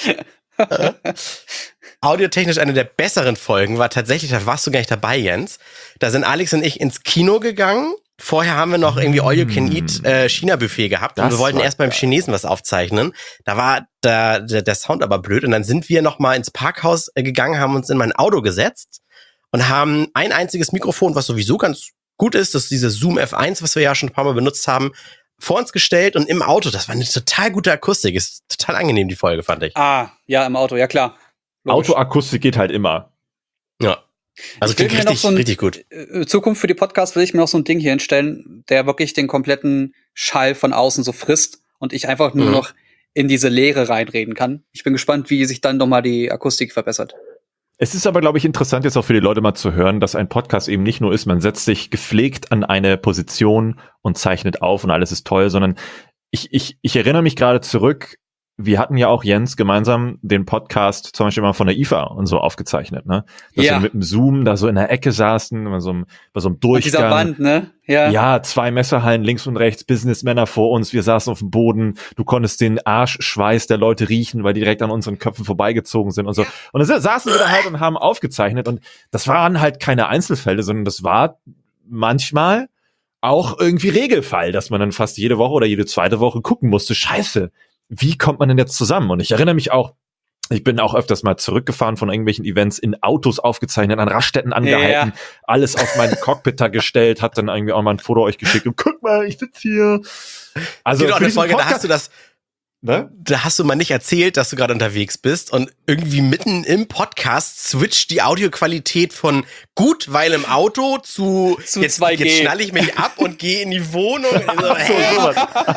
äh, audiotechnisch eine der besseren Folgen war tatsächlich, da warst du gar nicht dabei, Jens. Da sind Alex und ich ins Kino gegangen. Vorher haben wir noch irgendwie All You Can Eat äh, China-Buffet gehabt. Und Das wir wollten war erst beim geil. Chinesen was aufzeichnen. Da war der, der, der Sound aber blöd. Und dann sind wir noch mal ins Parkhaus äh, gegangen, haben uns in mein Auto gesetzt und haben ein einziges Mikrofon, was sowieso ganz gut ist, das ist diese Zoom F eins, was wir ja schon ein paar Mal benutzt haben, vor uns gestellt und im Auto. Das war eine total gute Akustik. Ist total angenehm, die Folge, fand ich. Ah, ja, im Auto, ja klar. Logisch. Autoakustik geht halt immer. Ja. Also Ich will klingt mir noch richtig, so ein- richtig gut. Äh, Zukunft für die Podcasts will ich mir noch so ein Ding hier hinstellen, der wirklich den kompletten Schall von außen so frisst und ich einfach nur Mhm. noch in diese Leere reinreden kann. Ich bin gespannt, wie sich dann nochmal die Akustik verbessert. Es ist aber, glaube ich, interessant jetzt auch für die Leute mal zu hören, dass ein Podcast eben nicht nur ist, man setzt sich gepflegt an eine Position und zeichnet auf und alles ist toll, sondern ich, ich, ich erinnere mich gerade zurück, wir hatten ja auch, Jens, gemeinsam den Podcast zum Beispiel mal von der I F A und so aufgezeichnet, ne? Dass Ja. wir mit dem Zoom da so in der Ecke saßen, bei so einem, bei so einem Und Durchgang. dieser Wand, ne? Ja. Ja, zwei Messerhallen links und rechts, Businessmänner vor uns, wir saßen auf dem Boden, du konntest den Arschschweiß der Leute riechen, weil die direkt an unseren Köpfen vorbeigezogen sind und so. Und dann saßen wir da halt und haben aufgezeichnet und das waren halt keine Einzelfälle, sondern das war manchmal auch irgendwie Regelfall, dass man dann fast jede Woche oder jede zweite Woche gucken musste, scheiße, wie kommt man denn jetzt zusammen? Und ich erinnere mich auch, Ich bin auch öfters mal zurückgefahren von irgendwelchen Events, in Autos aufgezeichnet, an Raststätten angehalten, ja. alles auf meinen Cockpit da gestellt, hat dann irgendwie auch mal ein Foto euch geschickt und guck mal, ich sitze hier. Also genau, für eine Folge, Podcast, da hast du das, ne? Da hast du mal nicht erzählt, dass du gerade unterwegs bist und irgendwie mitten im Podcast switcht die Audioqualität von gut, weil im Auto zu, zu jetzt, zwei G. Jetzt schnalle ich mich ab und gehe in die Wohnung. So, so,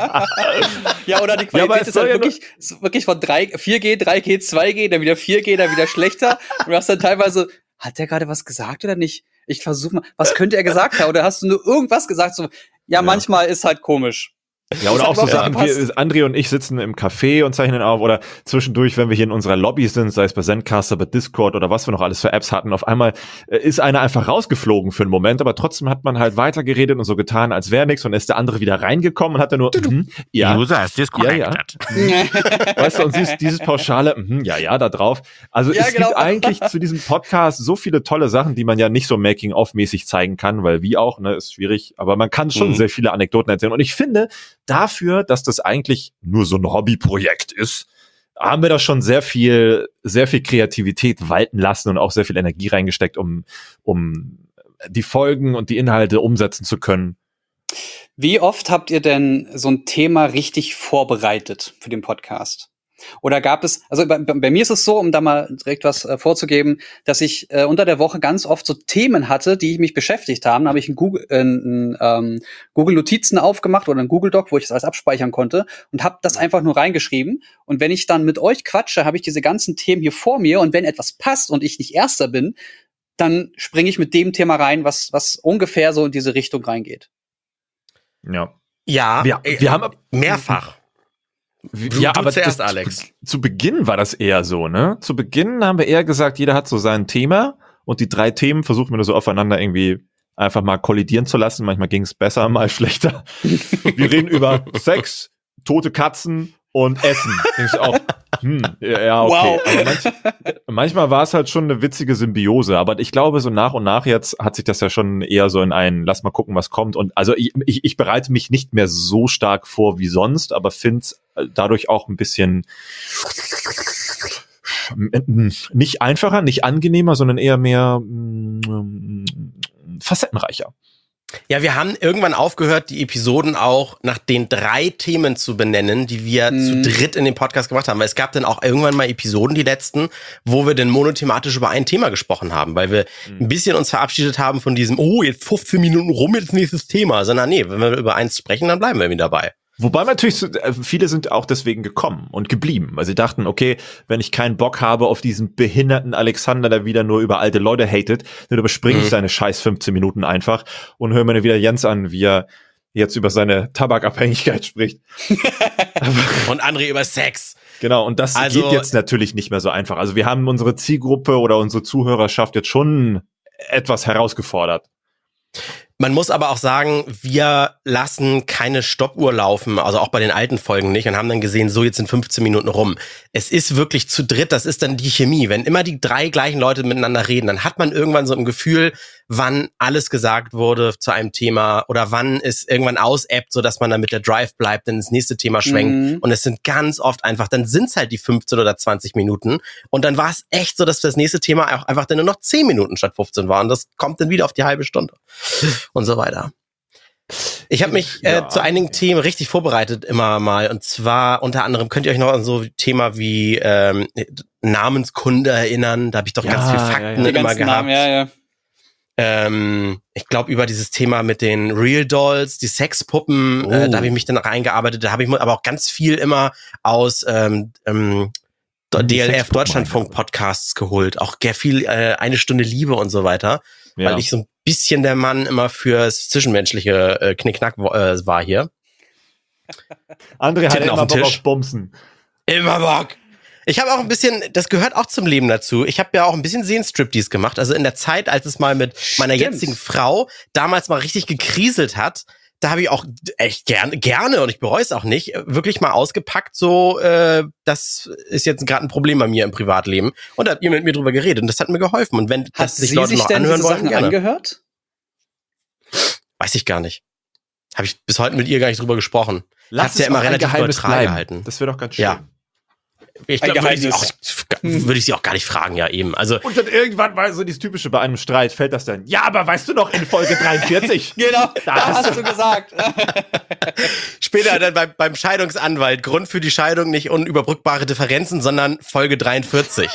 ja, oder die Qualität ja, ist halt ja wirklich, ist wirklich von drei, vier G, drei G, zwei G, dann wieder vier G, dann wieder schlechter. Und du hast dann teilweise, hat der gerade was gesagt oder nicht? Ich versuche mal, was könnte er gesagt haben? Oder hast du nur irgendwas gesagt? So, ja, ja. manchmal ist halt komisch. Ja, oder auch so Sachen wie André und ich sitzen im Café und zeichnen auf oder zwischendurch, wenn wir hier in unserer Lobby sind, sei es bei Zencaster, bei Discord oder was wir noch alles für Apps hatten, auf einmal ist einer einfach rausgeflogen für einen Moment, aber trotzdem hat man halt weitergeredet und so getan, als wäre nichts und ist der andere wieder reingekommen und hat dann nur, mm, ja, User ist disconnected. Ja, ja. Weißt du, und dieses, dieses pauschale, mm, ja, ja, da drauf. Also ja, es genau. gibt eigentlich zu diesem Podcast so viele tolle Sachen, die man ja nicht so Making-of-mäßig zeigen kann, weil wie auch, ne, ist schwierig, aber man kann schon mhm. sehr viele Anekdoten erzählen und ich finde, dafür, dass das eigentlich nur so ein Hobbyprojekt ist, haben wir da schon sehr viel, sehr viel Kreativität walten lassen und auch sehr viel Energie reingesteckt, um, um die Folgen und die Inhalte umsetzen zu können. Wie oft habt ihr denn so ein Thema richtig vorbereitet für den Podcast? Oder gab es, also bei, bei mir ist es so, um da mal direkt was äh, vorzugeben, dass ich äh, unter der Woche ganz oft so Themen hatte, die mich beschäftigt haben. Da habe ich ein Google, äh, ein, ähm, Google Notizen aufgemacht oder ein Google Doc, wo ich das alles abspeichern konnte und habe das einfach nur reingeschrieben. Und wenn ich dann mit euch quatsche, habe ich diese ganzen Themen hier vor mir und wenn etwas passt und ich nicht Erster bin, dann springe ich mit dem Thema rein, was, was ungefähr so in diese Richtung reingeht. Ja. Ja, wir, wir äh, haben mehrfach. Du, ja, du aber zuerst, das, Alex. Zu, zu Beginn war das eher so, ne? Zu Beginn haben wir eher gesagt, jeder hat so sein Thema und die drei Themen versuchen wir so aufeinander irgendwie einfach mal kollidieren zu lassen. Manchmal ging es besser, mal schlechter. Wir reden über Sex, tote Katzen und Essen. Denkst du auch, hm, ja, okay. Wow. Aber manch, manchmal war es halt schon eine witzige Symbiose, aber ich glaube, so nach und nach jetzt hat sich das ja schon eher so in einen, lass mal gucken, was kommt. Und also ich, ich, ich bereite mich nicht mehr so stark vor wie sonst, aber finde es dadurch auch ein bisschen nicht einfacher, nicht angenehmer, sondern eher mehr mm, facettenreicher. Ja, wir haben irgendwann aufgehört, die Episoden auch nach den drei Themen zu benennen, die wir mhm. zu dritt in dem Podcast gemacht haben. Weil es gab dann auch irgendwann mal Episoden, die letzten, wo wir dann monothematisch über ein Thema gesprochen haben, weil wir mhm. ein bisschen uns verabschiedet haben von diesem, oh, jetzt fünfzehn Minuten rum, jetzt nächstes Thema. Sondern nee, wenn wir über eins sprechen, dann bleiben wir wieder dabei. Wobei natürlich, so, viele sind auch deswegen gekommen und geblieben, weil sie dachten, okay, wenn ich keinen Bock habe auf diesen behinderten Alexander, der wieder nur über alte Leute hatet, dann überspringe mhm. ich seine scheiß fünfzehn Minuten einfach und höre mir wieder Jens an, wie er jetzt über seine Tabakabhängigkeit spricht. Und André über Sex. Genau, und das also, geht jetzt natürlich nicht mehr so einfach. Also wir haben unsere Zielgruppe oder unsere Zuhörerschaft jetzt schon etwas herausgefordert. Man muss aber auch sagen, wir lassen keine Stoppuhr laufen, also auch bei den alten Folgen nicht und haben dann gesehen, so jetzt sind fünfzehn Minuten rum. Es ist wirklich zu dritt, das ist dann die Chemie. Wenn immer die drei gleichen Leute miteinander reden, dann hat man irgendwann so ein Gefühl, wann alles gesagt wurde zu einem Thema oder wann es irgendwann ausappt, sodass man dann mit der Drive bleibt, dann ins nächste Thema schwenkt. Mhm. Und es sind ganz oft einfach, dann sind's halt die fünfzehn oder zwanzig Minuten und dann war es echt so, dass das nächste Thema auch einfach dann nur noch zehn Minuten statt fünfzehn war und das kommt dann wieder auf die halbe Stunde. Und so weiter. Ich habe mich äh, ja, zu einigen okay. Themen richtig vorbereitet immer mal. Und zwar unter anderem könnt ihr euch noch an so Thema wie ähm, Namenskunde erinnern. Da habe ich doch ja, ganz viel Fakten ja, ja. immer gehabt. Namen, ja, ja. Ähm, ich glaube über dieses Thema mit den Real Dolls, die Sexpuppen, oh. äh, da habe ich mich dann reingearbeitet. Da habe ich aber auch ganz viel immer aus ähm, ähm, D L F Deutschlandfunk Podcasts geholt. Auch sehr viel äh, eine Stunde Liebe und so weiter. Ja. Weil ich so ein bisschen der Mann immer fürs zwischenmenschliche äh, Knickknack äh, war hier. André hat immer Bock auf Bumsen. Immer Bock. Ich habe auch ein bisschen, das gehört auch zum Leben dazu. Ich habe ja auch ein bisschen Sehenstriptease gemacht. Also in der Zeit, als es mal mit meiner Stimmt. jetzigen Frau damals mal richtig gekriselt hat, da habe ich auch echt gerne, gerne und ich bereue es auch nicht, wirklich mal ausgepackt, so, äh, das ist jetzt gerade ein Problem bei mir im Privatleben. Und da habt ihr mit mir drüber geredet und das hat mir geholfen. Und wenn das sich Leute noch anhören wollen, gerne. Angehört? Weiß ich gar nicht. Habe ich bis heute mit ihr gar nicht drüber gesprochen. Lass es ja immer relativ neutral geheim gehalten. Das wäre doch ganz schön. Ja. Ich glaube, würde ich sie auch gar nicht fragen, ja eben. Also Und dann irgendwann war so dieses typische, bei einem Streit fällt das dann, ja, aber weißt du noch, in Folge dreiundvierzig. Genau, Da da hast hast du gesagt. später dann beim, beim Scheidungsanwalt, Grund für die Scheidung nicht unüberbrückbare Differenzen, sondern Folge dreiundvierzig.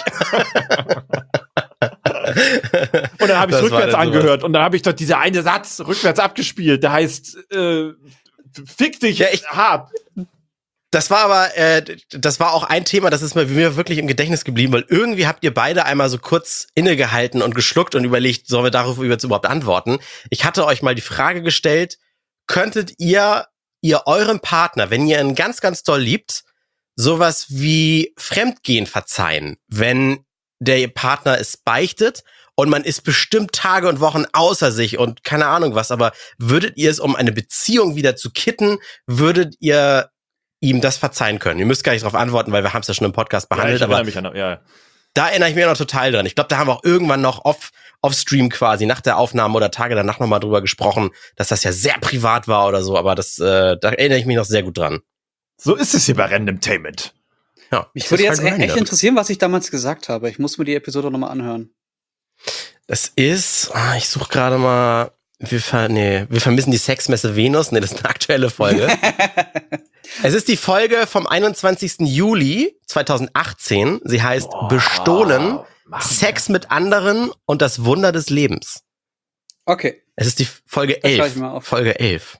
Und dann habe ich Das war rückwärts dann angehört und dann habe ich dort dieser eine Satz rückwärts abgespielt, der heißt, äh, fick dich, Ja, ich- hab. Das war aber, äh, das war auch ein Thema, das ist mir, mir wirklich im Gedächtnis geblieben, weil irgendwie habt ihr beide einmal so kurz innegehalten und geschluckt und überlegt, sollen wir darauf jetzt überhaupt antworten? Ich hatte euch mal die Frage gestellt, könntet ihr, ihr eurem Partner, wenn ihr ihn ganz, ganz doll liebt, sowas wie Fremdgehen verzeihen, wenn der Partner es beichtet und man ist bestimmt Tage und Wochen außer sich und keine Ahnung was, aber würdet ihr es, um eine Beziehung wieder zu kitten, würdet ihr ihm das verzeihen können? Ihr müsst gar nicht darauf antworten, weil wir haben es ja schon im Podcast behandelt, ja, ich aber mich an, ja. da erinnere ich mich noch total dran. Ich glaube, da haben wir auch irgendwann noch off, off-Stream quasi nach der Aufnahme oder Tage danach nochmal drüber gesprochen, dass das ja sehr privat war oder so, aber das, äh, da erinnere ich mich noch sehr gut dran. So ist es hier bei Randomtainment. Ja, Mich das würde ist jetzt halt e- echt random. interessieren, was ich damals gesagt habe. Ich muss mir die Episode nochmal anhören. Das ist, ah, ich suche gerade mal, wir, ver, nee, wir vermissen die Sexmesse Venus. Nee, das ist eine aktuelle Folge. Es ist die Folge vom einundzwanzigsten Juli zweitausendachtzehn. Sie heißt Boah, Bestohlen, Mann. Sex mit anderen und das Wunder des Lebens. Okay. Es ist die Folge Das schreibe elf. ich mal auf. Folge elf.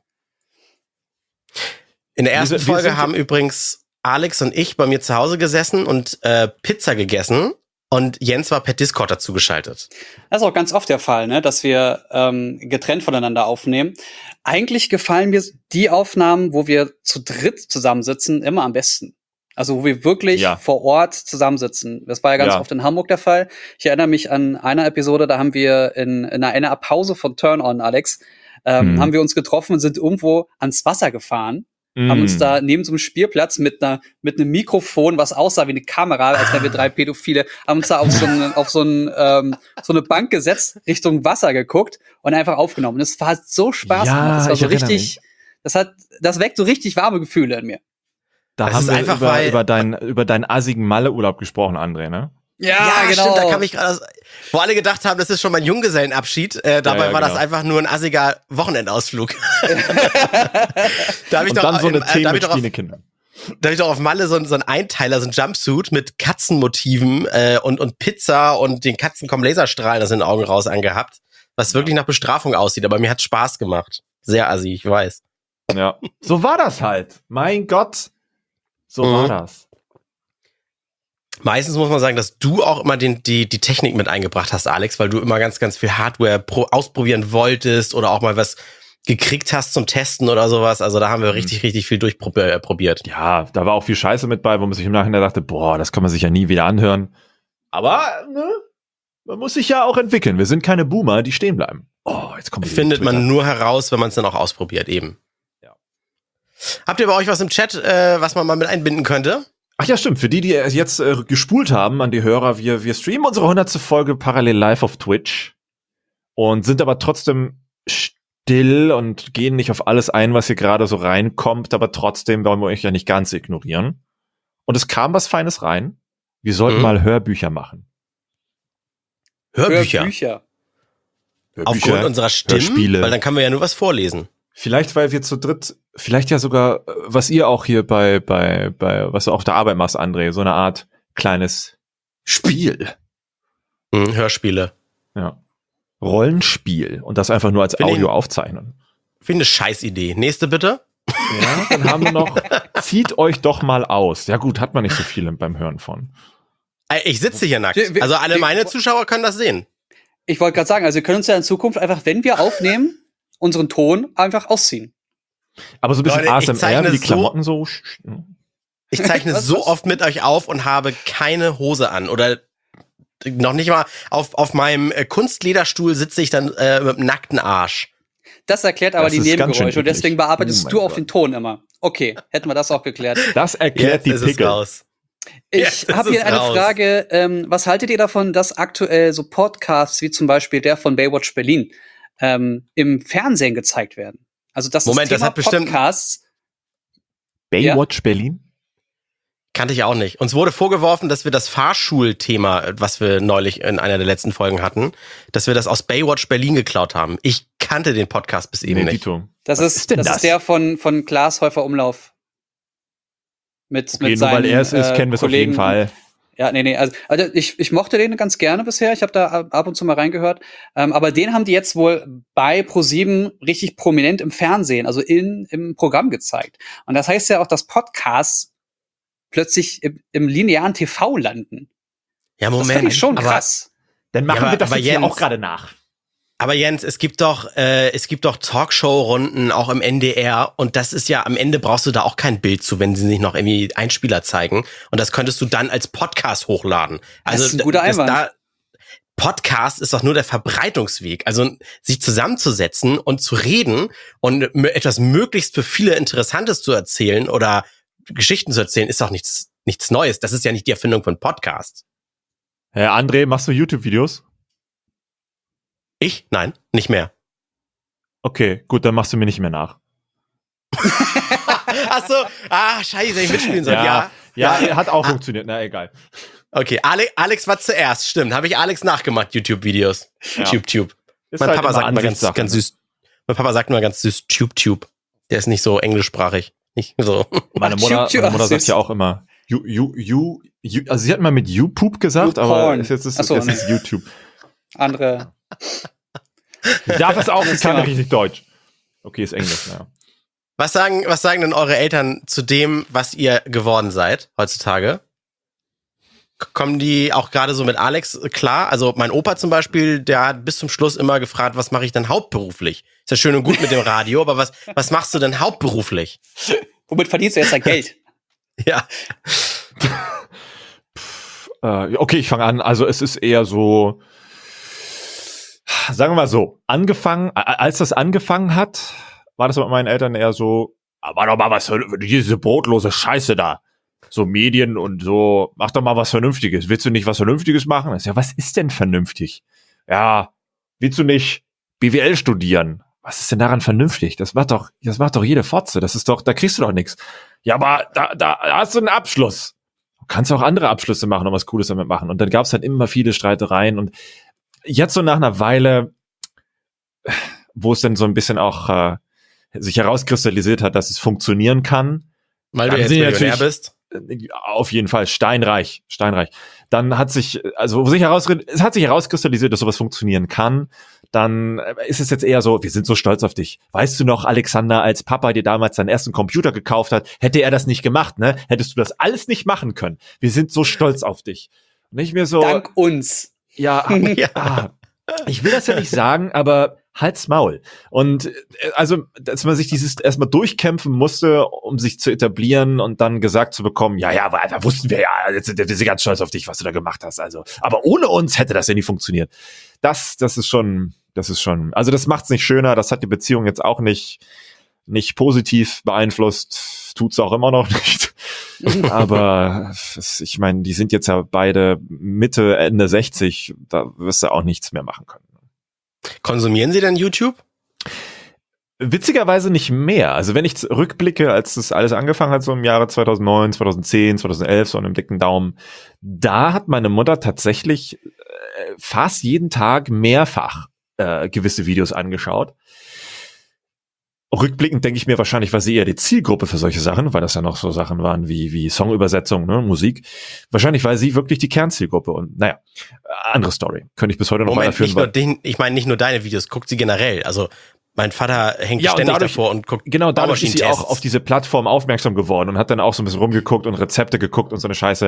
In der ersten Wir sind- wir Folge sind- haben übrigens Alex und ich bei mir zu Hause gesessen und äh, Pizza gegessen. Und Jens war per Discord dazu geschaltet. Das ist auch ganz oft der Fall, ne, dass wir ähm, getrennt voneinander aufnehmen. Eigentlich gefallen mir die Aufnahmen, wo wir zu dritt zusammensitzen, immer am besten. Also wo wir wirklich Ja. vor Ort zusammensitzen. Das war ja ganz Ja. oft in Hamburg der Fall. Ich erinnere mich an eine Episode, da haben wir in, in einer Pause von Turn On, Alex, ähm, Mhm. haben wir uns getroffen und sind irgendwo ans Wasser gefahren. Haben uns da neben so einem Spielplatz mit einer mit einem Mikrofon, was aussah wie eine Kamera, als wären wir drei Pädophile, haben uns da auf so eine, auf so, ein, ähm, so eine Bank gesetzt, Richtung Wasser geguckt und einfach aufgenommen. Das war so Spaß Ja, gemacht. Das war ich so erinnere richtig, das hat, das weckt so richtig warme Gefühle in mir. Da Das haben ist wir einfach, über, weil- über, dein, über deinen assigen Malle-Urlaub gesprochen, André, ne? Ja, genau. stimmt, da kam ich gerade, wo alle gedacht haben, das ist schon mein Junggesellenabschied. Äh, dabei Ja, ja, war das genau. einfach nur ein assiger Wochenendausflug. da habe ich Und doch dann so eine im- äh, Themen da hab mit ich doch auf, Spielekindern. da hab ich doch auf Malle so, ein- so ein Einteiler, so ein Jumpsuit mit Katzenmotiven äh, und, und Pizza und den Katzen kommen Laserstrahlen aus den Augen raus angehabt, was wirklich nach Bestrafung aussieht, aber mir hat Spaß gemacht. Sehr assi, ich weiß. Ja. So war das halt. Mein Gott. So Mhm. war das. Meistens muss man sagen, dass du auch immer den, die, die Technik mit eingebracht hast, Alex, weil du immer ganz, ganz viel Hardware pro, ausprobieren wolltest oder auch mal was gekriegt hast zum Testen oder sowas. Also da haben wir richtig, richtig viel durchprobiert. Ja, da war auch viel Scheiße mit bei, wo man sich im Nachhinein dachte, boah, das kann man sich ja nie wieder anhören. Aber, ne, man muss sich ja auch entwickeln. Wir sind keine Boomer, die stehen bleiben. Oh, jetzt kommt Findet man nur heraus, wenn man es dann auch ausprobiert, eben. Ja. Habt ihr bei euch was im Chat, äh, was man mal mit einbinden könnte? Ach ja, stimmt. Für die, die jetzt äh, gespult haben an die Hörer, wir, wir streamen unsere hundertste Folge parallel live auf Twitch und sind aber trotzdem still und gehen nicht auf alles ein, was hier gerade so reinkommt, aber trotzdem wollen wir euch ja nicht ganz ignorieren. Und es kam was Feines rein. Wir sollten Mhm. mal Hörbücher machen. Hörbücher. Hörbücher. Aufgrund unserer Stimmen, Hörspiele. weil dann können wir ja nur was vorlesen. Vielleicht, weil wir zu dritt, vielleicht ja sogar, äh, was ihr auch hier bei, bei, bei, was du auf der Arbeit machst, André, so eine Art kleines Spiel. Hm, Hörspiele. Ja. Rollenspiel und das einfach nur als Finde ich- Audio aufzeichnen. Finde eine Scheißidee. Nächste bitte. Ja, dann haben wir noch, zieht euch doch mal aus. Ja gut, hat man nicht so viel beim Hören von. Äh, Ich sitze hier nackt. Wir- wir- Also alle wir- meine Zuschauer können das sehen. Ich wollte gerade sagen, also wir können uns ja in Zukunft einfach, wenn wir aufnehmen, unseren Ton einfach ausziehen. Aber so ein bisschen Leute, ich A S M R, zeichne wie die so- Klamotten so. Ich zeichne Was, so was? oft mit euch auf und habe keine Hose an. Oder noch nicht mal auf, auf meinem äh, Kunstlederstuhl sitze ich dann äh, mit einem nackten Arsch. Das erklärt aber Das die ist ganz schön Nebengeräusche und deswegen eklig. bearbeitest Oh mein du auch Gott. den Ton immer. Okay, hätten wir das auch geklärt. Das erklärt die Jetzt ist es Pickel. raus. Ich Jetzt ist habe hier es eine raus. Frage. Ähm, was haltet ihr davon, dass aktuell so Podcasts wie zum Beispiel der von Baywatch Berlin ähm, im Fernsehen gezeigt werden? Also dass Moment, das das Thema hat bestimmt- Podcasts. Baywatch Berlin? Kannte ich auch nicht. Uns wurde vorgeworfen, dass wir das Fahrschulthema, was wir neulich in einer der letzten Folgen hatten, dass wir das aus Baywatch Berlin geklaut haben. Ich kannte den Podcast bis eben Nee, nicht. Dito. Das Was ist, ist denn das das? ist der von, von Klaas Häufer Umlauf. Mit, Okay, mit nur seinen, weil er es ist, äh, kennen wir es auf jeden Kollegen. Fall. Ja, nee, nee, also, also ich, ich mochte den ganz gerne bisher. Ich habe da ab und zu mal reingehört. Ähm, aber den haben die jetzt wohl bei ProSieben richtig prominent im Fernsehen, also in, im Programm gezeigt. Und das heißt ja auch, dass Podcasts plötzlich im, im linearen T V landen. Ja, Das Moment. finde ich schon aber, krass. Dann machen Ja, aber- wir das aber jetzt hier Jens- auch gerade nach. aber Jens, es gibt doch, äh, es gibt doch Talkshow-Runden auch im N D R und das ist ja, am Ende brauchst du da auch kein Bild zu, wenn sie nicht noch irgendwie Einspieler zeigen. Und das könntest du dann als Podcast hochladen. Also Das ist ein guter das- Einwand. Da, Podcast ist doch nur der Verbreitungsweg. Also sich zusammenzusetzen und zu reden und m- etwas möglichst für viele Interessantes zu erzählen oder Geschichten zu erzählen, ist doch nichts, nichts Neues. Das ist ja nicht die Erfindung von Podcasts. Herr André, machst du YouTube-Videos? Ich? Nein, nicht mehr. Okay, gut, dann machst du mir nicht mehr nach. Ach so, ah, scheiße, ich mitspielen soll. Ja, ja, ja, hat auch funktioniert. Na, egal. Okay, Ale Alex war zuerst, stimmt. Habe ich Alex nachgemacht, YouTube-Videos. Ja. Tube, Tube. Ist Mein halt Papa immer sagt immer ganz, Ansichtssache, ganz ne? süß. Mein Papa sagt immer ganz süß, Tube, Tube. Der ist nicht so englischsprachig. Nicht so. Meine Ach, Mutter, Tube, Tube, meine Mutter ach, sagt süß. ja auch immer, you, you, you, you, also sie hat mal mit You-Poop gesagt, aber YouPorn. ist jetzt ist, Ach so, jetzt nee. ist YouTube. Andere. Ich darf es auch, sie Das kann Thema. richtig Deutsch. Okay, ist Englisch, ja. Was sagen, was sagen denn eure Eltern zu dem, was ihr geworden seid heutzutage? K- Kommen die auch gerade so mit Alex klar? Also mein Opa zum Beispiel, der hat bis zum Schluss immer gefragt, was mache ich denn hauptberuflich? Ist ja schön und gut mit dem Radio, aber was, was machst du denn hauptberuflich? Womit verdienst du jetzt dein Geld? Ja. Äh, okay, ich fange an. Also es ist eher so, sagen wir mal so, angefangen, a- als das angefangen hat, war das mit meinen Eltern eher so, aber doch mal was für diese brotlose Scheiße da. So Medien und so, mach doch mal was Vernünftiges. Willst du nicht was Vernünftiges machen? Ich sag, ja, was ist denn vernünftig? Ja, willst du nicht B W L studieren? Was ist denn daran vernünftig? Das macht doch, das macht doch jede Fotze. Das ist doch, da kriegst du doch nichts. Ja, aber da, da hast du einen Abschluss. Du kannst auch andere Abschlüsse machen und was Cooles damit machen. Und dann gab es halt immer viele Streitereien. Und jetzt so nach einer Weile, wo es dann so ein bisschen auch äh, sich herauskristallisiert hat, dass es funktionieren kann, Weil du Dann jetzt sind die Millionär natürlich- bist. auf jeden Fall steinreich, steinreich. Dann hat sich, also wo sich heraus, es hat sich herauskristallisiert, dass sowas funktionieren kann. Dann ist es jetzt eher so, wir sind so stolz auf dich. Weißt du noch, Alexander, als Papa dir damals seinen ersten Computer gekauft hat, hätte er das nicht gemacht, ne? Hättest du das alles nicht machen können. Wir sind so stolz auf dich. Und ich mir so, Dank uns. ja, Ja. ah, ich will das ja nicht sagen, aber halt's Maul. Und äh, also, dass man sich dieses erstmal durchkämpfen musste, um sich zu etablieren und dann gesagt zu bekommen, ja, ja, aber da wussten wir ja, jetzt sind wir sind ganz stolz auf dich, was du da gemacht hast. Also, aber ohne uns hätte das ja nie funktioniert. Das, das ist schon, das ist schon, also das macht's nicht schöner, das hat die Beziehung jetzt auch nicht, nicht positiv beeinflusst, tut's auch immer noch nicht. Aber es- ich meine, die sind jetzt ja beide Mitte, Ende sechzig, da wirst du auch nichts mehr machen können. Konsumieren Sie denn YouTube? Witzigerweise nicht mehr. Also wenn ich rückblicke, als das alles angefangen hat, so im Jahre zweitausendneun, zweitausendzehn, zweitausendelf, so an einem dicken Daumen, da hat meine Mutter tatsächlich äh, fast jeden Tag mehrfach äh, gewisse Videos angeschaut. Rückblickend denke ich mir, wahrscheinlich war sie eher die Zielgruppe für solche Sachen, weil das ja noch so Sachen waren wie wie Songübersetzung, ne, Musik. Wahrscheinlich war sie wirklich die Kernzielgruppe. Und naja, andere Story. Könnte ich bis heute noch Moment, weiterführen. nicht nur weil- den, ich meine nicht nur deine Videos, guckt sie generell. Also mein Vater hängt Ja, und ständig dadurch- davor und guckt Genau, dadurch ist sie Baumaschinentests. auch auf diese Plattform aufmerksam geworden und hat dann auch so ein bisschen rumgeguckt und Rezepte geguckt und so eine Scheiße.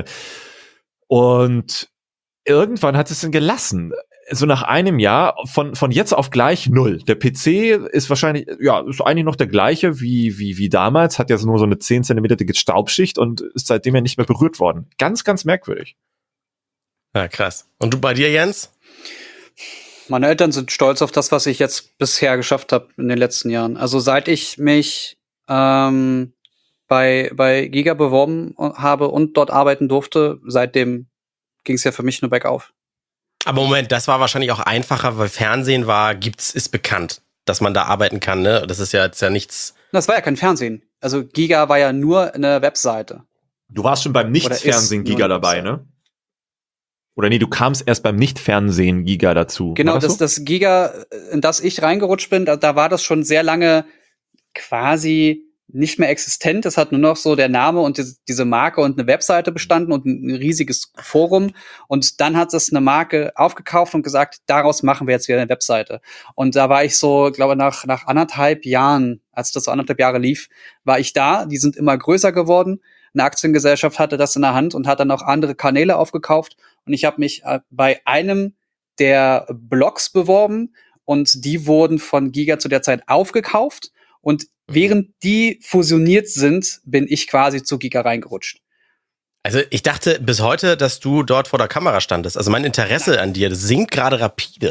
Und irgendwann hat es dann gelassen. So nach einem Jahr, von, von jetzt auf gleich null. Der P C ist wahrscheinlich, ja, ist eigentlich noch der gleiche wie, wie, wie damals, hat jetzt nur so eine zehn Zentimeter dicke Staubschicht und ist seitdem ja nicht mehr berührt worden. Ganz, ganz merkwürdig. Ja, krass. Und du bei dir, Jens? Meine Eltern sind stolz auf das, was ich jetzt bisher geschafft habe in den letzten Jahren. Also seit ich mich ähm, bei, bei Giga beworben habe und dort arbeiten durfte, seitdem ging es ja für mich nur bergauf. Aber Moment, das war wahrscheinlich auch einfacher, weil Fernsehen war, gibt's, ist bekannt, dass man da arbeiten kann, ne? Das ist ja jetzt ja nichts. Das war ja kein Fernsehen. Also Giga war ja nur eine Webseite. Du warst schon beim Nicht-Fernsehen-Giga dabei, ne? Oder nee, du kamst erst beim Nicht-Fernsehen-Giga dazu. Genau, das, das, so? das Giga, in das ich reingerutscht bin, da, da war das schon sehr lange quasi nicht mehr existent. Es hat nur noch so der Name und die, diese Marke und eine Webseite bestanden und ein riesiges Forum. Und dann hat es eine Marke aufgekauft und gesagt, daraus machen wir jetzt wieder eine Webseite. Und da war ich so, glaube nach nach anderthalb Jahren, als das so anderthalb Jahre lief, war ich da. Die sind immer größer geworden. Eine Aktiengesellschaft hatte das in der Hand und hat dann auch andere Kanäle aufgekauft. Und ich habe mich äh, bei einem der Blogs beworben und die wurden von Giga zu der Zeit aufgekauft. Und während die fusioniert sind, bin ich quasi zu Giga reingerutscht. Also ich dachte bis heute, dass du dort vor der Kamera standest. Also mein Interesse an dir, das sinkt gerade rapide.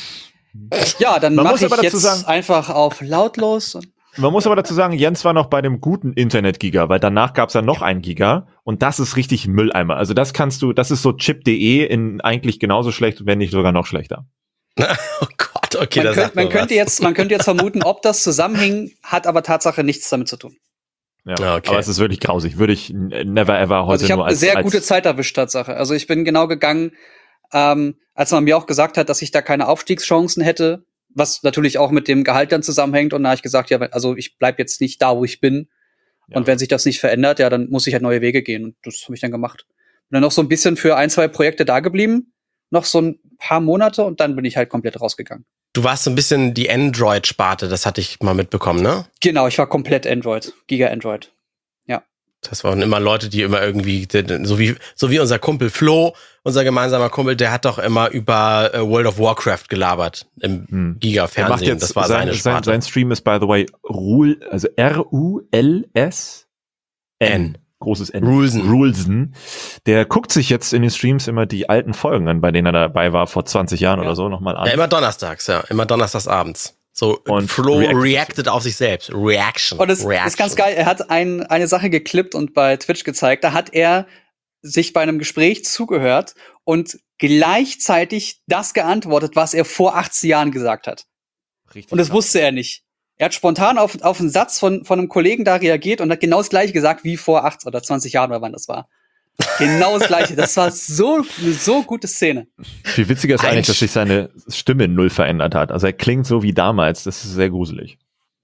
Ja, dann Man mache muss ich aber dazu jetzt sagen- einfach auf lautlos. Und Man muss aber dazu sagen, Jens war noch bei dem guten Internet-Giga, weil danach gab's ja noch ein Giga und das ist richtig Mülleimer. Also das kannst du, das ist so chip punkt de in eigentlich genauso schlecht, wenn nicht sogar noch schlechter. Oh Gott, okay, man da könnt, sagt man man könnte was. jetzt, man könnte jetzt vermuten, ob das zusammenhing, hat aber Tatsache nichts damit zu tun. Ja, Ah, okay. aber es ist wirklich grausig. Würde ich n- never ever heute Also ich nur habe eine als, sehr als gute Zeit erwischt, Tatsache. Also ich bin genau gegangen, ähm, als man mir auch gesagt hat, dass ich da keine Aufstiegschancen hätte, was natürlich auch mit dem Gehalt dann zusammenhängt. Und da habe ich gesagt, ja, also ich bleib jetzt nicht da, wo ich bin. Ja. Und wenn sich das nicht verändert, ja, dann muss ich halt neue Wege gehen. Und das habe ich dann gemacht. Bin dann noch so ein bisschen für ein, zwei Projekte da geblieben. Noch so ein paar Monate und dann bin ich halt komplett rausgegangen. Du warst so ein bisschen die Android-Sparte, das hatte ich mal mitbekommen, ne? Genau, ich war komplett Android. Giga Android. Das waren immer Leute, die immer irgendwie, so wie so wie unser Kumpel Flo, unser gemeinsamer Kumpel, der hat doch immer über äh, World of Warcraft gelabert im Hm. Er macht Giga-Fernsehen. jetzt, Das war sein, seine sein, Sparte. sein Stream ist, by the way, Rul, also R U L S N. N. Großes N. Rulsen. Rulsen. Der guckt sich jetzt in den Streams immer die alten Folgen an, bei denen er dabei war vor zwanzig Jahren Ja. oder so, nochmal an. Ja, immer donnerstags, ja. Immer donnerstags abends. So, Und Flo reacted. reacted auf sich selbst. Reaction. Und es Reaction. ist ganz geil. Er hat ein, eine Sache geklippt und bei Twitch gezeigt. Da hat er sich bei einem Gespräch zugehört und gleichzeitig das geantwortet, was er vor achtzehn Jahren gesagt hat. Richtig Und das krass. wusste er nicht. Er hat spontan auf, auf einen Satz von, von einem Kollegen da reagiert und hat genau das Gleiche gesagt wie vor achtzehn oder zwanzig Jahren, oder wann das war. Genau das Gleiche. Das war so, eine so gute Szene. Viel witziger ist Ein eigentlich, dass sich seine Stimme null verändert hat. Also er klingt so wie damals. Das ist sehr gruselig.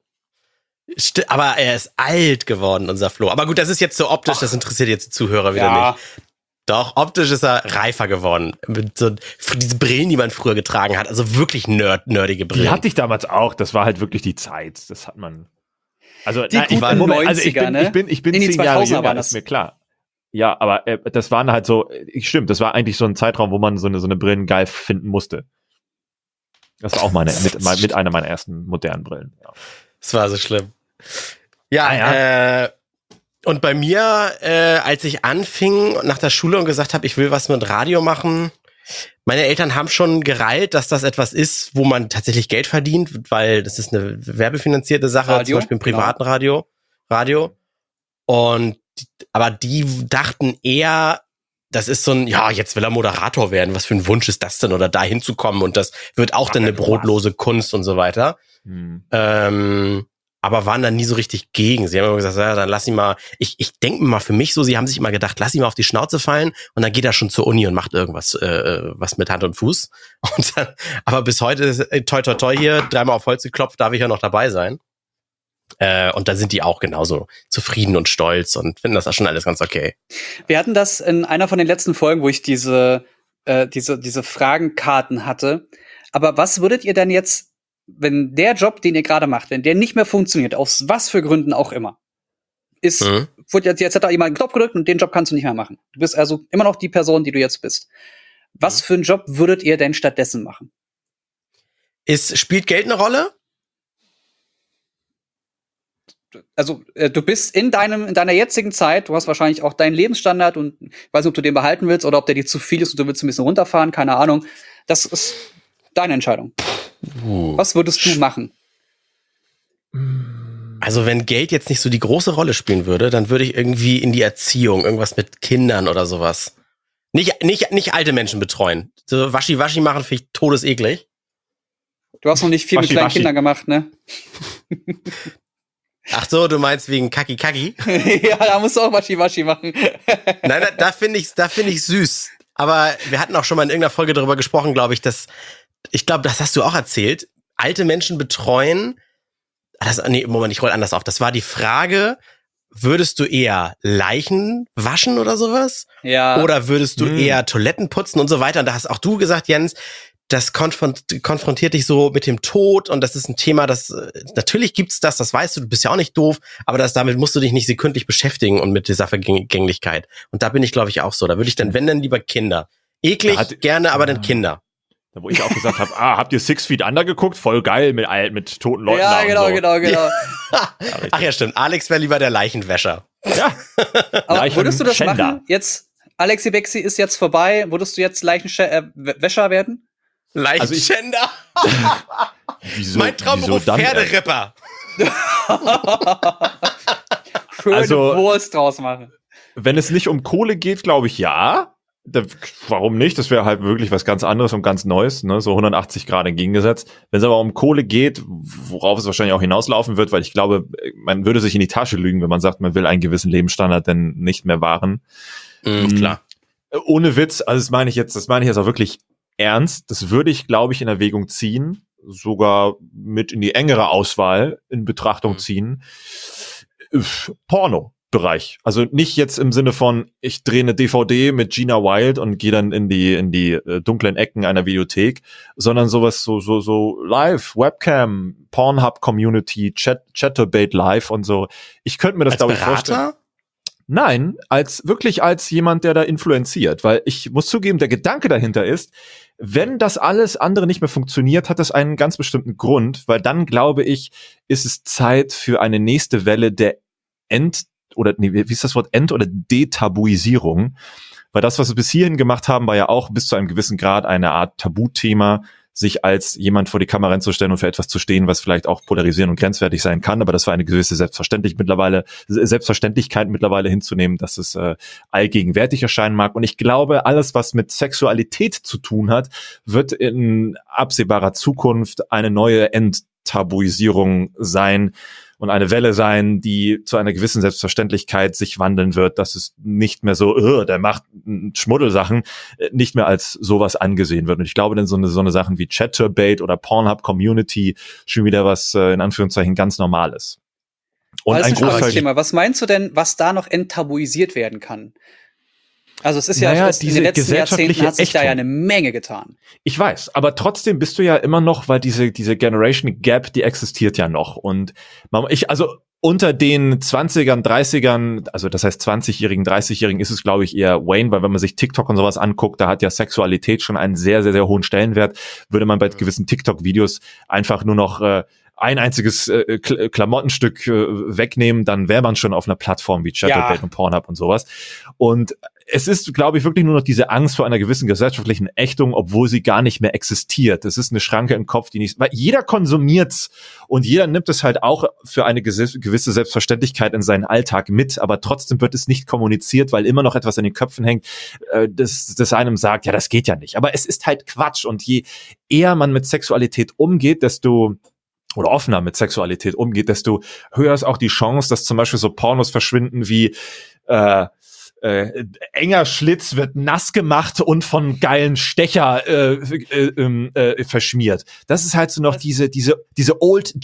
Sti- Aber er ist alt geworden, unser Flo. Aber gut, das ist jetzt so optisch, das interessiert jetzt die Zuhörer wieder nicht. Doch, optisch ist er reifer geworden. Mit so diese Brillen, die man früher getragen hat. Also wirklich nerd, nerdige Brillen. Die hatte ich damals auch. Das war halt wirklich die Zeit. Das hat man. Also, Die nein, ich, guten Moment, also ich neunziger, bin, ne? ich bin, ich bin In die zehn Jahre zweitausender jünger, waren das. ist mir klar. Ja, aber äh, das waren halt so, äh, stimmt, das war eigentlich so ein Zeitraum, wo man so eine, so eine Brillen geil finden musste. Das war auch meine, mit, mein- mit einer meiner ersten modernen Brillen. Ja. Das war so schlimm. Ja, Ah, ja. äh, und bei mir, äh, als ich anfing nach der Schule und gesagt habe, ich will was mit Radio machen, meine Eltern haben schon gereilt, dass das etwas ist, wo man tatsächlich Geld verdient, weil das ist eine werbefinanzierte Sache, Radio, zum Beispiel im privaten Radio. Radio. Und aber die dachten eher, das ist so ein, ja, jetzt will er Moderator werden. Was für ein Wunsch ist das denn? Oder da hinzukommen und das wird auch dann eine brotlose Kunst und so weiter. Hm. Ähm, aber waren dann nie so richtig gegen. Sie haben immer gesagt, ja, dann lass ihn mal, ich, ich denke mal für mich so, sie haben sich immer gedacht, lass ihn mal auf die Schnauze fallen und dann geht er schon zur Uni und macht irgendwas, äh, was mit Hand und Fuß. Und dann, aber bis heute, ist, äh, toi toi toi hier, dreimal auf Holz geklopft, darf ich ja noch dabei sein. Äh, und da sind die auch genauso zufrieden und stolz und finden das auch schon alles ganz okay. Wir hatten das in einer von den letzten Folgen, wo ich diese, äh, diese, diese Fragenkarten hatte. Aber was würdet ihr denn jetzt, wenn der Job, den ihr gerade macht, wenn der nicht mehr funktioniert, aus was für Gründen auch immer, ist, Mhm. wurde jetzt, jetzt hat da jemand einen Knopf gedrückt und den Job kannst du nicht mehr machen. Du bist also immer noch die Person, die du jetzt bist. Was für einen Job würdet ihr denn stattdessen machen? Ist, spielt Geld eine Rolle? Also äh, du bist in deinem in deiner jetzigen Zeit, du hast wahrscheinlich auch deinen Lebensstandard und ich weiß nicht, ob du den behalten willst oder ob der dir zu viel ist und du willst ein bisschen runterfahren, keine Ahnung. Das ist deine Entscheidung. Uh. Was würdest du machen? Also wenn Geld jetzt nicht so die große Rolle spielen würde, dann würde ich irgendwie in die Erziehung, irgendwas mit Kindern oder sowas. Nicht, nicht, nicht alte Menschen betreuen. So Waschi-Waschi machen finde ich todeseklig. Du hast noch nicht viel Waschi, mit kleinen Waschi. Kindern gemacht, ne? Ach so, du meinst wegen Kaki Kaki? Ja, da musst du auch Waschi-Waschi machen. Nein, da, da finde ich, da finde ich süß. Aber wir hatten auch schon mal in irgendeiner Folge darüber gesprochen, glaube ich, dass, ich glaube, das hast du auch erzählt, alte Menschen betreuen, das, nee, Moment, ich roll anders auf. Das war die Frage, würdest du eher Leichen waschen oder sowas? Ja. Oder würdest du Hm. eher Toiletten putzen und so weiter? Und da hast auch du gesagt, Jens, das konfront- konfrontiert dich so mit dem Tod und das ist ein Thema, das, äh, natürlich gibt's das, das weißt du, du bist ja auch nicht doof, aber das, damit musst du dich nicht sekündlich beschäftigen und mit dieser Vergänglichkeit. Und da bin ich, glaube ich, auch so. Da würde ich dann, wenn dann lieber Kinder. Eklig, Da hat- gerne, aber dann Ah. Kinder. Da, wo ich auch gesagt habe, ah, habt ihr Six Feet Under geguckt? Voll geil mit, all- mit toten Leuten da Ja, und genau, so. genau, genau. Ach ja, stimmt. Alex wäre lieber der Leichenwäscher. Ja. Aber Leichen- würdest du das Schänder. machen? Jetzt, Alexi Bexi ist jetzt vorbei. Würdest du jetzt Leichenwäscher werden? Leichenschänder. Wieso, mein Traumberuf, wieso dann? Pferderipper. Schöne Also- Wurst draus machen. Wenn es nicht um Kohle geht, glaube ich, ja. Da, warum nicht? Das wäre halt wirklich was ganz anderes und ganz Neues, ne? So hundertachtzig Grad entgegengesetzt. Wenn es aber um Kohle geht, worauf es wahrscheinlich auch hinauslaufen wird, weil ich glaube, man würde sich in die Tasche lügen, wenn man sagt, man will einen gewissen Lebensstandard denn nicht mehr wahren. Mhm, klar. Ohne Witz, also das meine ich jetzt, das meine ich jetzt auch wirklich ernst. Das würde ich, glaube ich, in Erwägung ziehen, sogar mit in die engere Auswahl in Betrachtung Mhm. ziehen. Üff, Porno-Bereich. Also nicht jetzt im Sinne von, ich drehe eine D V D mit Gina Wild und gehe dann in die in die äh, dunklen Ecken einer Videothek, sondern sowas so so so Live, Webcam, Pornhub-Community, Chat, Chatterbait Live und so. Ich könnte mir das, Als glaube ich, vorstellen. Berater? Nein, als wirklich als jemand, der da influenziert, weil ich muss zugeben, der Gedanke dahinter ist, wenn das alles andere nicht mehr funktioniert, hat das einen ganz bestimmten Grund, weil dann glaube ich, ist es Zeit für eine nächste Welle der Ent oder nee, wie ist das Wort Ent oder Detabuisierung, weil das, was wir bis hierhin gemacht haben, war ja auch bis zu einem gewissen Grad eine Art Tabuthema, sich als jemand vor die Kamera hinzustellen und für etwas zu stehen, was vielleicht auch polarisieren und grenzwertig sein kann, aber das war eine gewisse Selbstverständlich mittlerweile, Selbstverständlichkeit mittlerweile hinzunehmen, dass es äh, allgegenwärtig erscheinen mag. Und ich glaube, alles, was mit Sexualität zu tun hat, wird in absehbarer Zukunft eine neue Enttabuisierung sein und eine Welle sein, die zu einer gewissen Selbstverständlichkeit sich wandeln wird, dass es nicht mehr so, uh, der macht Schmuddelsachen, nicht mehr als sowas angesehen wird. Und ich glaube, dann so eine, so eine Sachen wie Chatterbait oder Pornhub Community schon wieder was, äh, in Anführungszeichen, ganz Normales. Und Das ist ein ein spannendes Großteil, Thema. Was meinst du denn, was da noch enttabuisiert werden kann? Also es ist ja, Naja, es, in diese den letzten gesellschaftliche Jahrzehnten hat sich da ja Ächtung. eine Menge getan. ich weiß, aber trotzdem bist du ja immer noch, weil diese, diese Generation Gap, die existiert ja noch. Und man, ich, also, unter den zwanzigern, dreißigern, also das heißt zwanzigjährigen, dreißigjährigen ist es, glaube ich, eher Wayne, weil wenn man sich TikTok und sowas anguckt, da hat ja Sexualität schon einen sehr, sehr, sehr hohen Stellenwert. Würde man bei gewissen TikTok-Videos einfach nur noch äh, ein einziges äh, Kl- Klamottenstück äh, wegnehmen, dann wäre man schon auf einer Plattform wie Chatterbait Ja. und Pornhub und sowas. Und es ist, glaube ich, wirklich nur noch diese Angst vor einer gewissen gesellschaftlichen Ächtung, obwohl sie gar nicht mehr existiert. Es ist eine Schranke im Kopf, die nicht, weil jeder konsumiert's und jeder nimmt es halt auch für eine ges- gewisse Selbstverständlichkeit in seinen Alltag mit, aber trotzdem wird es nicht kommuniziert, weil immer noch etwas in den Köpfen hängt, äh, das, das einem sagt, ja, das geht ja nicht. Aber es ist halt Quatsch und je eher man mit Sexualität umgeht, desto oder offener mit Sexualität umgeht, desto höher ist auch die Chance, dass zum Beispiel so Pornos verschwinden wie äh, Äh, enger Schlitz wird nass gemacht und von geilen Stecher äh, äh, äh, verschmiert. Das ist halt so noch diese diese diese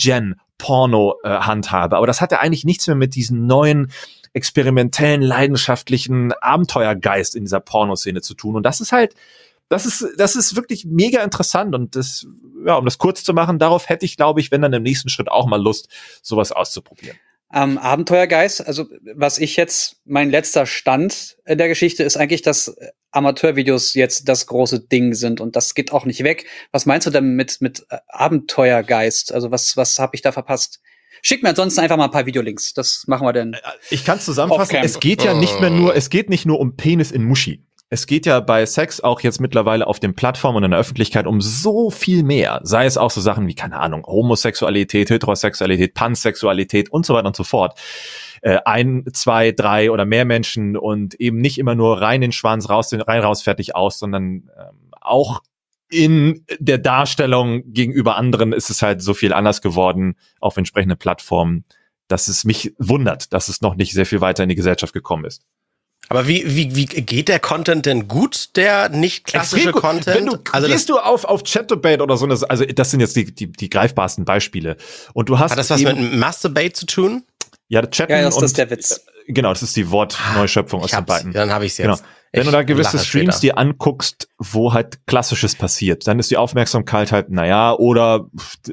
Old-Gen-Porno-Handhabe. Aber das hat ja eigentlich nichts mehr mit diesem neuen experimentellen, leidenschaftlichen Abenteuergeist in dieser Pornoszene zu tun. Und das ist halt, das ist das ist wirklich mega interessant. Und das, ja, um das kurz zu machen, darauf hätte ich, glaube ich, wenn dann im nächsten Schritt auch mal Lust, sowas auszuprobieren. Ähm, Abenteuergeist, also was ich jetzt, mein letzter Stand in der Geschichte ist eigentlich, dass Amateurvideos jetzt das große Ding sind und das geht auch nicht weg. Was meinst du denn mit, mit äh, Abenteuergeist? Also was, was habe ich da verpasst? Schick mir ansonsten einfach mal ein paar Videolinks. Das machen wir denn. Ich kann es zusammenfassen. Off-Cam. Es geht ja nicht mehr nur, es geht nicht nur um Penis in Muschi. Es geht ja bei Sex auch jetzt mittlerweile auf den Plattformen und in der Öffentlichkeit um so viel mehr. Sei es auch so Sachen wie, keine Ahnung, Homosexualität, Heterosexualität, Pansexualität und so weiter und so fort. Äh, ein, zwei, drei oder mehr Menschen und eben nicht immer nur rein den Schwanz, raus, den, rein, raus, fertig, aus, sondern ähm, auch in der Darstellung gegenüber anderen ist es halt so viel anders geworden auf entsprechenden Plattformen. dass es mich wundert, dass es noch nicht sehr viel weiter in die Gesellschaft gekommen ist. Aber wie, wie, wie geht der Content denn gut, der nicht klassische Content? Wenn du, also gehst du auf, auf Chat-Debate oder so, eine, also das sind jetzt die, die, die greifbarsten Beispiele. Und du hast hat das was eben, mit Masturbate zu tun? Ja, Chatten ja, das und, ist der Witz. Genau, das ist die Wortneuschöpfung aus den beiden. Dann habe ich es jetzt. Genau. Wenn du da Ich gewisse lache Streams später. dir anguckst, wo halt Klassisches passiert, dann ist die Aufmerksamkeit halt, naja, oder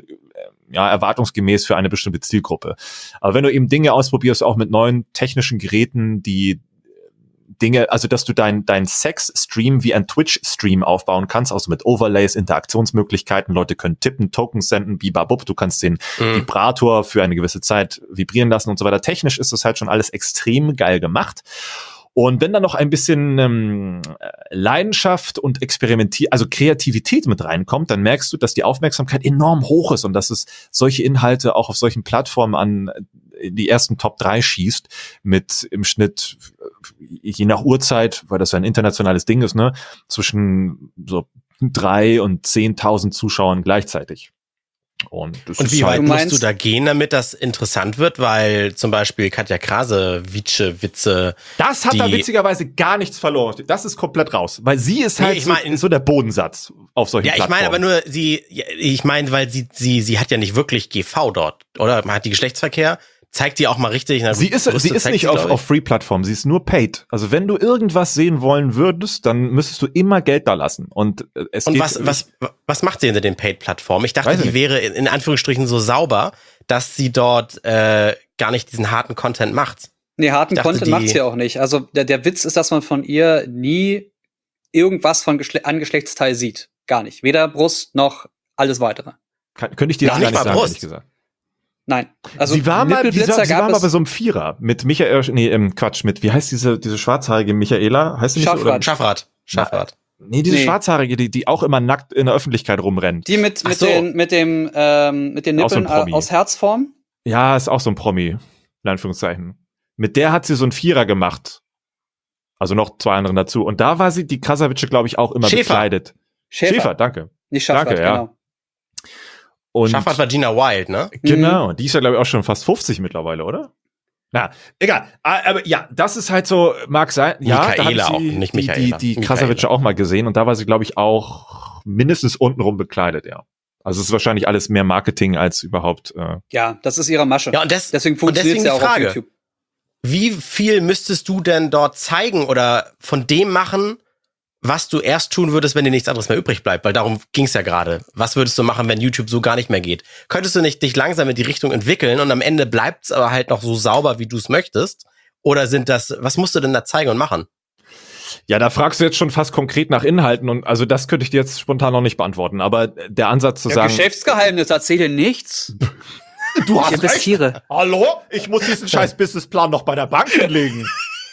ja, erwartungsgemäß für eine bestimmte Zielgruppe. Aber wenn du eben Dinge ausprobierst, auch mit neuen technischen Geräten, die Dinge, also dass du dein, dein Sex-Stream wie ein Twitch-Stream aufbauen kannst, also mit Overlays, Interaktionsmöglichkeiten, Leute können tippen, Tokens senden, bibabub, du kannst den Mhm. Vibrator für eine gewisse Zeit vibrieren lassen und so weiter. Technisch ist das halt schon alles extrem geil gemacht. Und wenn da noch ein bisschen ähm, Leidenschaft und Experimentier, also Kreativität mit reinkommt, dann merkst du, dass die Aufmerksamkeit enorm hoch ist und dass es solche Inhalte auch auf solchen Plattformen an die ersten Top drei schießt, mit im Schnitt, je nach Uhrzeit, weil das ja ein internationales Ding ist, ne, zwischen so drei und zehntausend Zuschauern gleichzeitig. Und, das Und ist wie halt, weit Du musst meinst- du da gehen, damit das interessant wird? Weil zum Beispiel Katja Krase, Wietsche, Witze. das hat da die- witzigerweise gar nichts verloren. Das ist komplett raus, weil sie ist Nee, halt ich so, mein- so der Bodensatz auf solchen Ja, ich Plattformen. meine aber nur, sie, ja, ich meine, weil sie, sie, sie hat ja nicht wirklich G V dort, oder? Man hat die Geschlechtsverkehr, zeigt die auch mal richtig. Na, Sie ist, Brüste sie ist zeigt nicht sie, auf, glaub ich. auf Free-Plattform, sie ist nur paid. Also wenn du irgendwas sehen wollen würdest, dann müsstest du immer Geld da lassen. Und äh, es Und geht, was, was, was macht sie hinter den Paid-Plattformen? Ich dachte, Weiß ich die nicht. wäre in, in Anführungsstrichen so sauber, dass sie dort äh, gar nicht diesen harten Content macht. Nee, harten Ich dachte, Content die- macht sie auch nicht. Also der, der Witz ist, dass man von ihr nie irgendwas von Geschle an Geschlechtsteil sieht. Gar nicht. Weder Brust noch alles weitere. kann, könnte ich dir Noch jetzt gar nicht nicht mal sagen, Brust. ehrlich gesagt. Nein. Also sie war mal, sie Nippelblitzer war, sie gab war mal es- bei so einem Vierer mit Michael, nee, ähm, Quatsch, mit, wie heißt diese, diese schwarzhaarige Michaela? Heißt sie nicht so? Oder? Schaffrath. Schaffrad. Schaffrad. Nee, diese Nee. schwarzhaarige, die, die auch immer nackt in der Öffentlichkeit rumrennt. Die mit, Ach mit, so. den, mit dem, ähm, mit den Auch so ein Nippeln Promi. äh, aus Herzform. Ja, ist auch so ein Promi, in Anführungszeichen. Mit der hat sie so einen Vierer gemacht. Also noch zwei anderen dazu. Und da war sie, die Krasavitsche, glaube ich, auch immer Schäfer. bekleidet. Schäfer. Schäfer, danke. Nicht Schaffrath, Danke, ja. genau. Und Schaffrad war Gina Wild, ne? genau, die ist ja, glaube ich, auch schon fast fünfzig mittlerweile, oder? Na, egal. Aber ja, das ist halt so, mag sein. Ja, da Michaela habe auch, ich sie, nicht die, Michaela. die, die Michaela. Krasavitsche auch mal gesehen und da war sie, glaube ich, auch mindestens untenrum bekleidet, ja. Also es ist wahrscheinlich alles mehr Marketing als überhaupt. Äh, Ja, das ist ihre Masche. Ja, und das, Deswegen und funktioniert deswegen sie die auch auf Frage. YouTube. Wie viel müsstest du denn dort zeigen oder von dem machen, was du erst tun würdest, wenn dir nichts anderes mehr übrig bleibt? Weil darum ging's ja gerade. Was würdest du machen, wenn YouTube so gar nicht mehr geht? Könntest du nicht dich langsam in die Richtung entwickeln und am Ende bleibt's aber halt noch so sauber, wie du es möchtest? Oder sind das, was musst du denn da zeigen und machen? ja, da fragst du jetzt schon fast konkret nach Inhalten und also das könnte ich dir jetzt spontan noch nicht beantworten. Aber der Ansatz zu Ja, sagen, Geschäftsgeheimnis, erzähle nichts. du Ich investiere. Hallo? Ich muss diesen scheiß Businessplan noch bei der Bank hinlegen.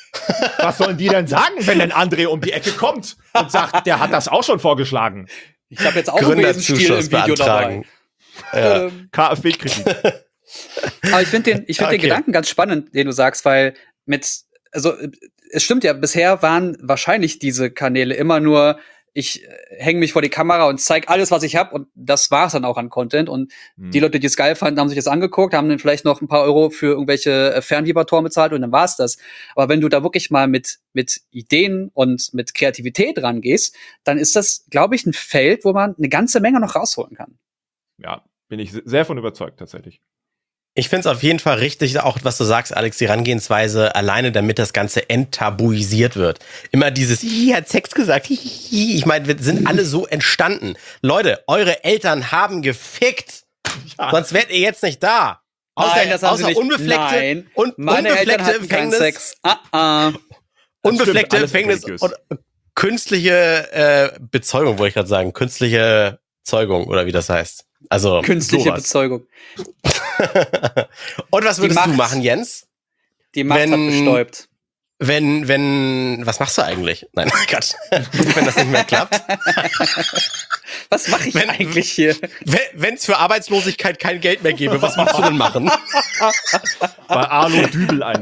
Was sollen die denn sagen, wenn ein André um die Ecke kommt und sagt, der hat das auch schon vorgeschlagen? Ich habe jetzt auch einen Besenstiel im Video dabei. Ja. Ähm, KfW-Kredit. Aber ich finde den, ich finde Okay. den Gedanken ganz spannend, den du sagst, weil mit, also äh, es stimmt ja, bisher waren wahrscheinlich diese Kanäle immer nur, ich äh, hänge mich vor die Kamera und zeige alles, was ich habe und das war's dann auch an Content. Und Hm. die Leute, die es geil fanden, haben sich das angeguckt, haben dann vielleicht noch ein paar Euro für irgendwelche äh, Fernvibratoren bezahlt und dann war's das. Aber wenn du da wirklich mal mit mit Ideen und mit Kreativität rangehst, dann ist das, glaube ich, ein Feld, wo man eine ganze Menge noch rausholen kann. Ja, bin ich sehr von überzeugt, tatsächlich. Ich finde es auf jeden Fall richtig, auch was du sagst, Alex, die Herangehensweise, alleine damit das Ganze enttabuisiert wird. Immer dieses, hihi, hat Sex gesagt, hihi. Ich meine, wir sind alle so entstanden. Leute, eure Eltern haben gefickt. Ja. Sonst wärt ihr jetzt nicht da. Außer, Nein, das haben außer sie nicht. unbefleckte, Nein, und meine Eltern unbefleckte hatten keinen Empfängnis, Sex. Ah, ah. unbefleckte stimmt, alles Empfängnis Fake News. und künstliche äh, Bezeugung, wollte ich gerade sagen. Künstliche Zeugung, oder wie das heißt. Also, Künstliche sowas. Bezeugung. Und was Die würdest du Macht. machen, Jens? Die Macht Wenn- hat bestäubt. Wenn, wenn, was machst du eigentlich? Nein, Gott. Wenn das nicht mehr klappt. Was mache ich Wenn- eigentlich hier? Wenn es für Arbeitslosigkeit kein Geld mehr gäbe, was würdest du denn machen? Bei Arno Dübel eins.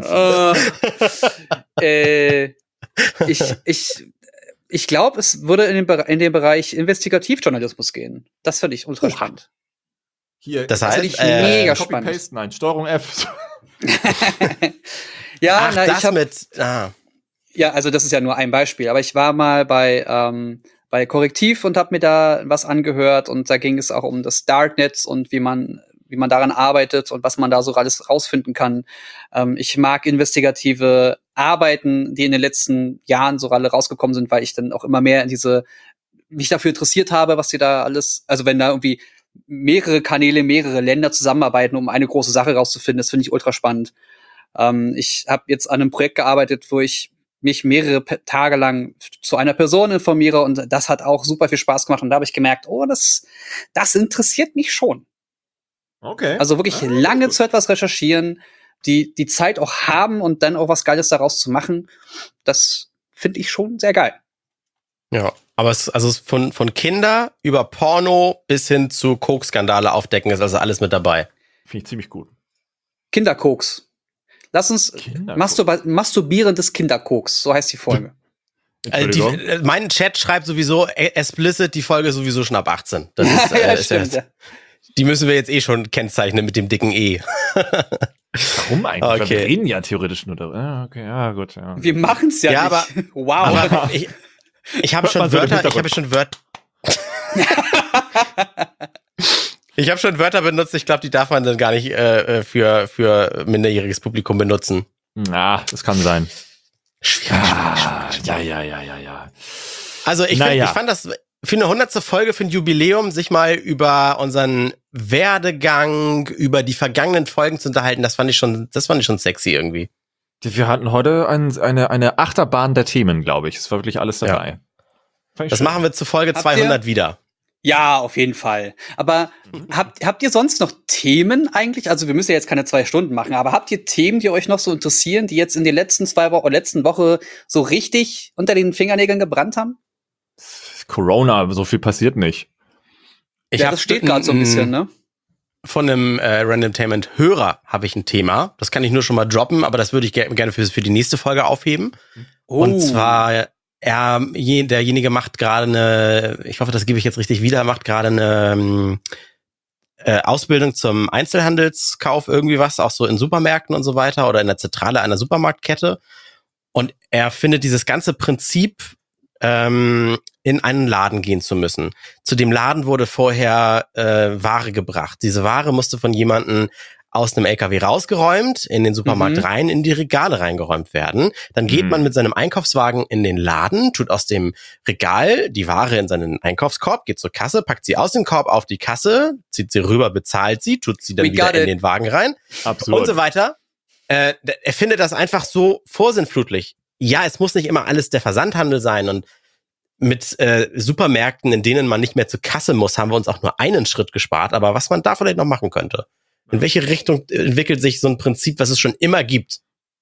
äh, äh, ich ich, ich glaube, es würde in den, Bere- in den Bereich Investigativjournalismus gehen. Das finde ich ultra Oha. spannend. Hier, Das Das heißt, finde ich äh, mega Copy spannend. Paste, nein, Steuerung F. ja, Ach, na, das ich hab, mit. Ah. ja, also das ist ja nur ein Beispiel, aber ich war mal bei ähm, bei Korrektiv und habe mir da was angehört und da ging es auch um das Darknet und wie man wie man daran arbeitet und was man da so alles rausfinden kann. Ähm, ich mag investigative Arbeiten, die in den letzten Jahren so alle rausgekommen sind, weil ich dann auch immer mehr in diese mich dafür interessiert habe, was die da alles, also wenn da irgendwie mehrere Kanäle, mehrere Länder zusammenarbeiten, um eine große Sache rauszufinden, das finde ich ultra spannend. Ähm, ich habe jetzt an einem Projekt gearbeitet, wo ich mich mehrere P- Tage lang zu einer Person informiere und das hat auch super viel Spaß gemacht und da habe ich gemerkt, oh, das, das interessiert mich schon. Okay. Also wirklich Ah, lange gut. zu etwas recherchieren, die die Zeit auch haben und dann auch was Geiles daraus zu machen, das finde ich schon sehr geil. Ja, aber es, also es von, von Kinder über Porno bis hin zu Koks-Skandale aufdecken ist also alles mit dabei. Finde ich ziemlich gut. Kinderkoks. Lass uns Kinderkoks. masturba- masturbierendes Kinderkoks, so heißt die Folge. Also die, Entschuldigung. äh, mein Chat schreibt sowieso, äh, explicit, die Folge sowieso schon ab achtzehn. Das ist, äh, ja, ist ja, stimmt. Ja. die müssen wir jetzt eh schon kennzeichnen mit dem dicken E. Warum eigentlich? Weil Okay. wir reden ja theoretisch nur darüber. Ja, okay, ja, gut. Ja. Wir machen's ja, Ja, nicht. wow. Aber ich, ich habe Hört man schon so im Wörter, ich habe Hintergrund. schon Wörter. Ich habe schon Wörter benutzt, ich glaube, die darf man dann gar nicht äh, für, für minderjähriges Publikum benutzen. Na, das kann sein. Schwierig, schwierig, Ah, schwierig. ja, ja, ja, ja, ja. Also ich, Naja. find, ich fand das für eine hundertste Folge, für ein Jubiläum, sich mal über unseren Werdegang, über die vergangenen Folgen zu unterhalten, das fand ich schon, das fand ich schon sexy irgendwie. Wir hatten heute ein, eine, eine Achterbahn der Themen, glaube ich. Es war wirklich alles dabei. Fand ich Das schön. machen wir zu Folge Habt zweihundert wieder. Ja, auf jeden Fall. Aber habt, habt ihr sonst noch Themen eigentlich? Also wir müssen ja jetzt keine zwei Stunden machen, aber habt ihr Themen, die euch noch so interessieren, die jetzt in den letzten zwei Wochen, letzten Woche so richtig unter den Fingernägeln gebrannt haben? Corona, so viel passiert nicht. Ich ja, hab das steht gerade so ein bisschen, ne? Von einem äh, Randomtainment-Hörer habe ich ein Thema. Das kann ich nur schon mal droppen, aber das würde ich ge- gerne für, für die nächste Folge aufheben. Oh. Und zwar, er, je, derjenige macht gerade eine, ich hoffe, das gebe ich jetzt richtig wieder, macht gerade eine ähm, äh, Ausbildung zum Einzelhandelskauf, irgendwie was, auch so in Supermärkten und so weiter oder in der Zentrale einer Supermarktkette. Und er findet dieses ganze Prinzip, ähm, in einen Laden gehen zu müssen. Zu dem Laden wurde vorher äh, Ware gebracht. Diese Ware musste von jemandem aus einem L K W rausgeräumt, in den Supermarkt Mhm. rein, in die Regale reingeräumt werden. Dann geht Mhm. man mit seinem Einkaufswagen in den Laden, tut aus dem Regal die Ware in seinen Einkaufskorb, geht zur Kasse, packt sie aus dem Korb auf die Kasse, zieht sie rüber, bezahlt sie, tut sie dann We wieder got in it. den Wagen rein Absolut. und so weiter. Äh, d- er findet das einfach so vorsinnflutlich. Ja, es muss nicht immer alles der Versandhandel sein und mit äh, Supermärkten, in denen man nicht mehr zur Kasse muss, haben wir uns auch nur einen Schritt gespart. Aber was man da vielleicht noch machen könnte. In welche Richtung entwickelt sich so ein Prinzip, was es schon immer gibt?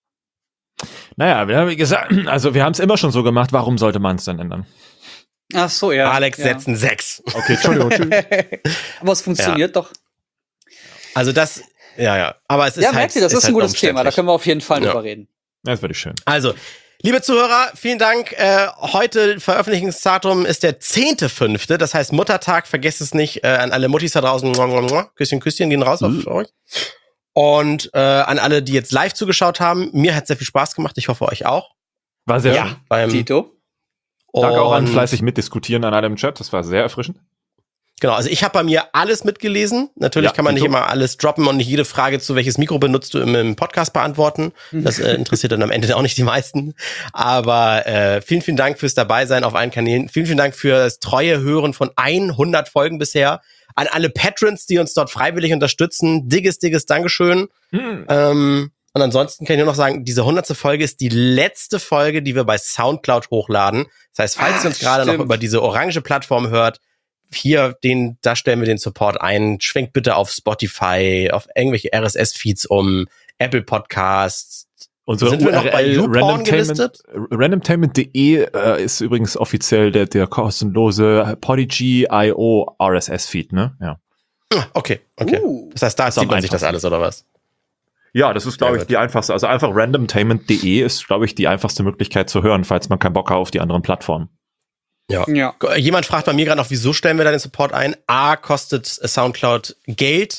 Naja, wir haben wie gesagt, also wir haben es immer schon so gemacht, warum sollte man es dann ändern? Ach so, ja. Alex ja. setzen sechs. Okay, Entschuldigung, tschüss. Aber es funktioniert doch. Also das, ja, ja. Aber es ist Ja, halt, merkt ihr, das ist, ist ein halt gutes Thema. Da umständlich. können wir auf jeden Fall Ja. drüber reden. Das würde ich schön. Also, liebe Zuhörer, vielen Dank. Äh, heute Veröffentlichungsdatum ist der zehnte fünfte. Das heißt Muttertag. Vergesst es nicht. Äh, an alle Muttis da draußen. Mua, mua, mua. Küsschen, Küsschen gehen raus Mhm. auf euch. Und äh, an alle, die jetzt live zugeschaut haben. Mir hat sehr viel Spaß gemacht. Ich hoffe, euch auch. War sehr Ja. schön. Beim, Tito? Danke auch an und- fleißig mitdiskutieren an allem im Chat. Das war sehr erfrischend. Genau, also ich habe bei mir alles mitgelesen. Natürlich Ja, kann man nicht Tito. immer alles droppen und nicht jede Frage zu welches Mikro benutzt du im, im Podcast beantworten. Das äh, interessiert dann am Ende auch nicht die meisten. Aber äh, vielen, vielen Dank fürs Dabeisein auf allen Kanälen. Vielen, vielen Dank für das treue Hören von hundert Folgen bisher. An alle Patrons, die uns dort freiwillig unterstützen. Dickes, dickes Dankeschön. Hm. Ähm, und ansonsten kann ich nur noch sagen, diese hundertste Folge ist die letzte Folge, die wir bei Soundcloud hochladen. Das heißt, falls Ah, ihr uns gerade noch stimmt. über diese orange Plattform hört, hier, den, da stellen wir den Support ein. Schwenkt bitte auf Spotify, auf irgendwelche R S S-Feeds um, Apple Podcasts. Unsere Sind wir noch bei YouPorn gelistet? Randomtainment punkt de äh, ist übrigens offiziell der, der kostenlose Podigy Punkt i o R S S-Feed, ne? Ja. Ah, Okay, okay. Uh. Das heißt, da Ist am zieht man sich das einfachsten. alles, oder was? Ja, das ist, glaube Sehr ich, gut. die einfachste. Also einfach randomtainment punkt de ist, glaube ich, die einfachste Möglichkeit zu hören, falls man keinen Bock hat auf die anderen Plattformen. Ja. Ja. Jemand fragt bei mir gerade noch, wieso stellen wir da den Support ein? A, kostet Soundcloud Geld.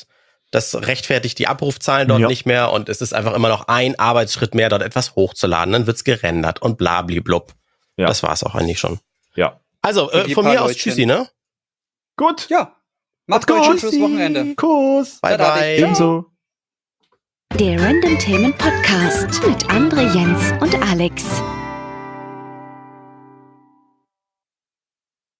Das rechtfertigt die Abrufzahlen dort Ja. nicht mehr und es ist einfach immer noch ein Arbeitsschritt mehr, dort etwas hochzuladen. Dann wird's gerendert und blabliblub. Ja. Das war's auch eigentlich schon. Ja. Also, Für äh, die von paar mir aus Leutchen. tschüssi, ne? Gut. Ja. Macht's gut, schön fürs Wochenende. Kuss. Bye, Tada, bye. Ebenso. Der Random Themen Podcast mit André, Jens und Alex.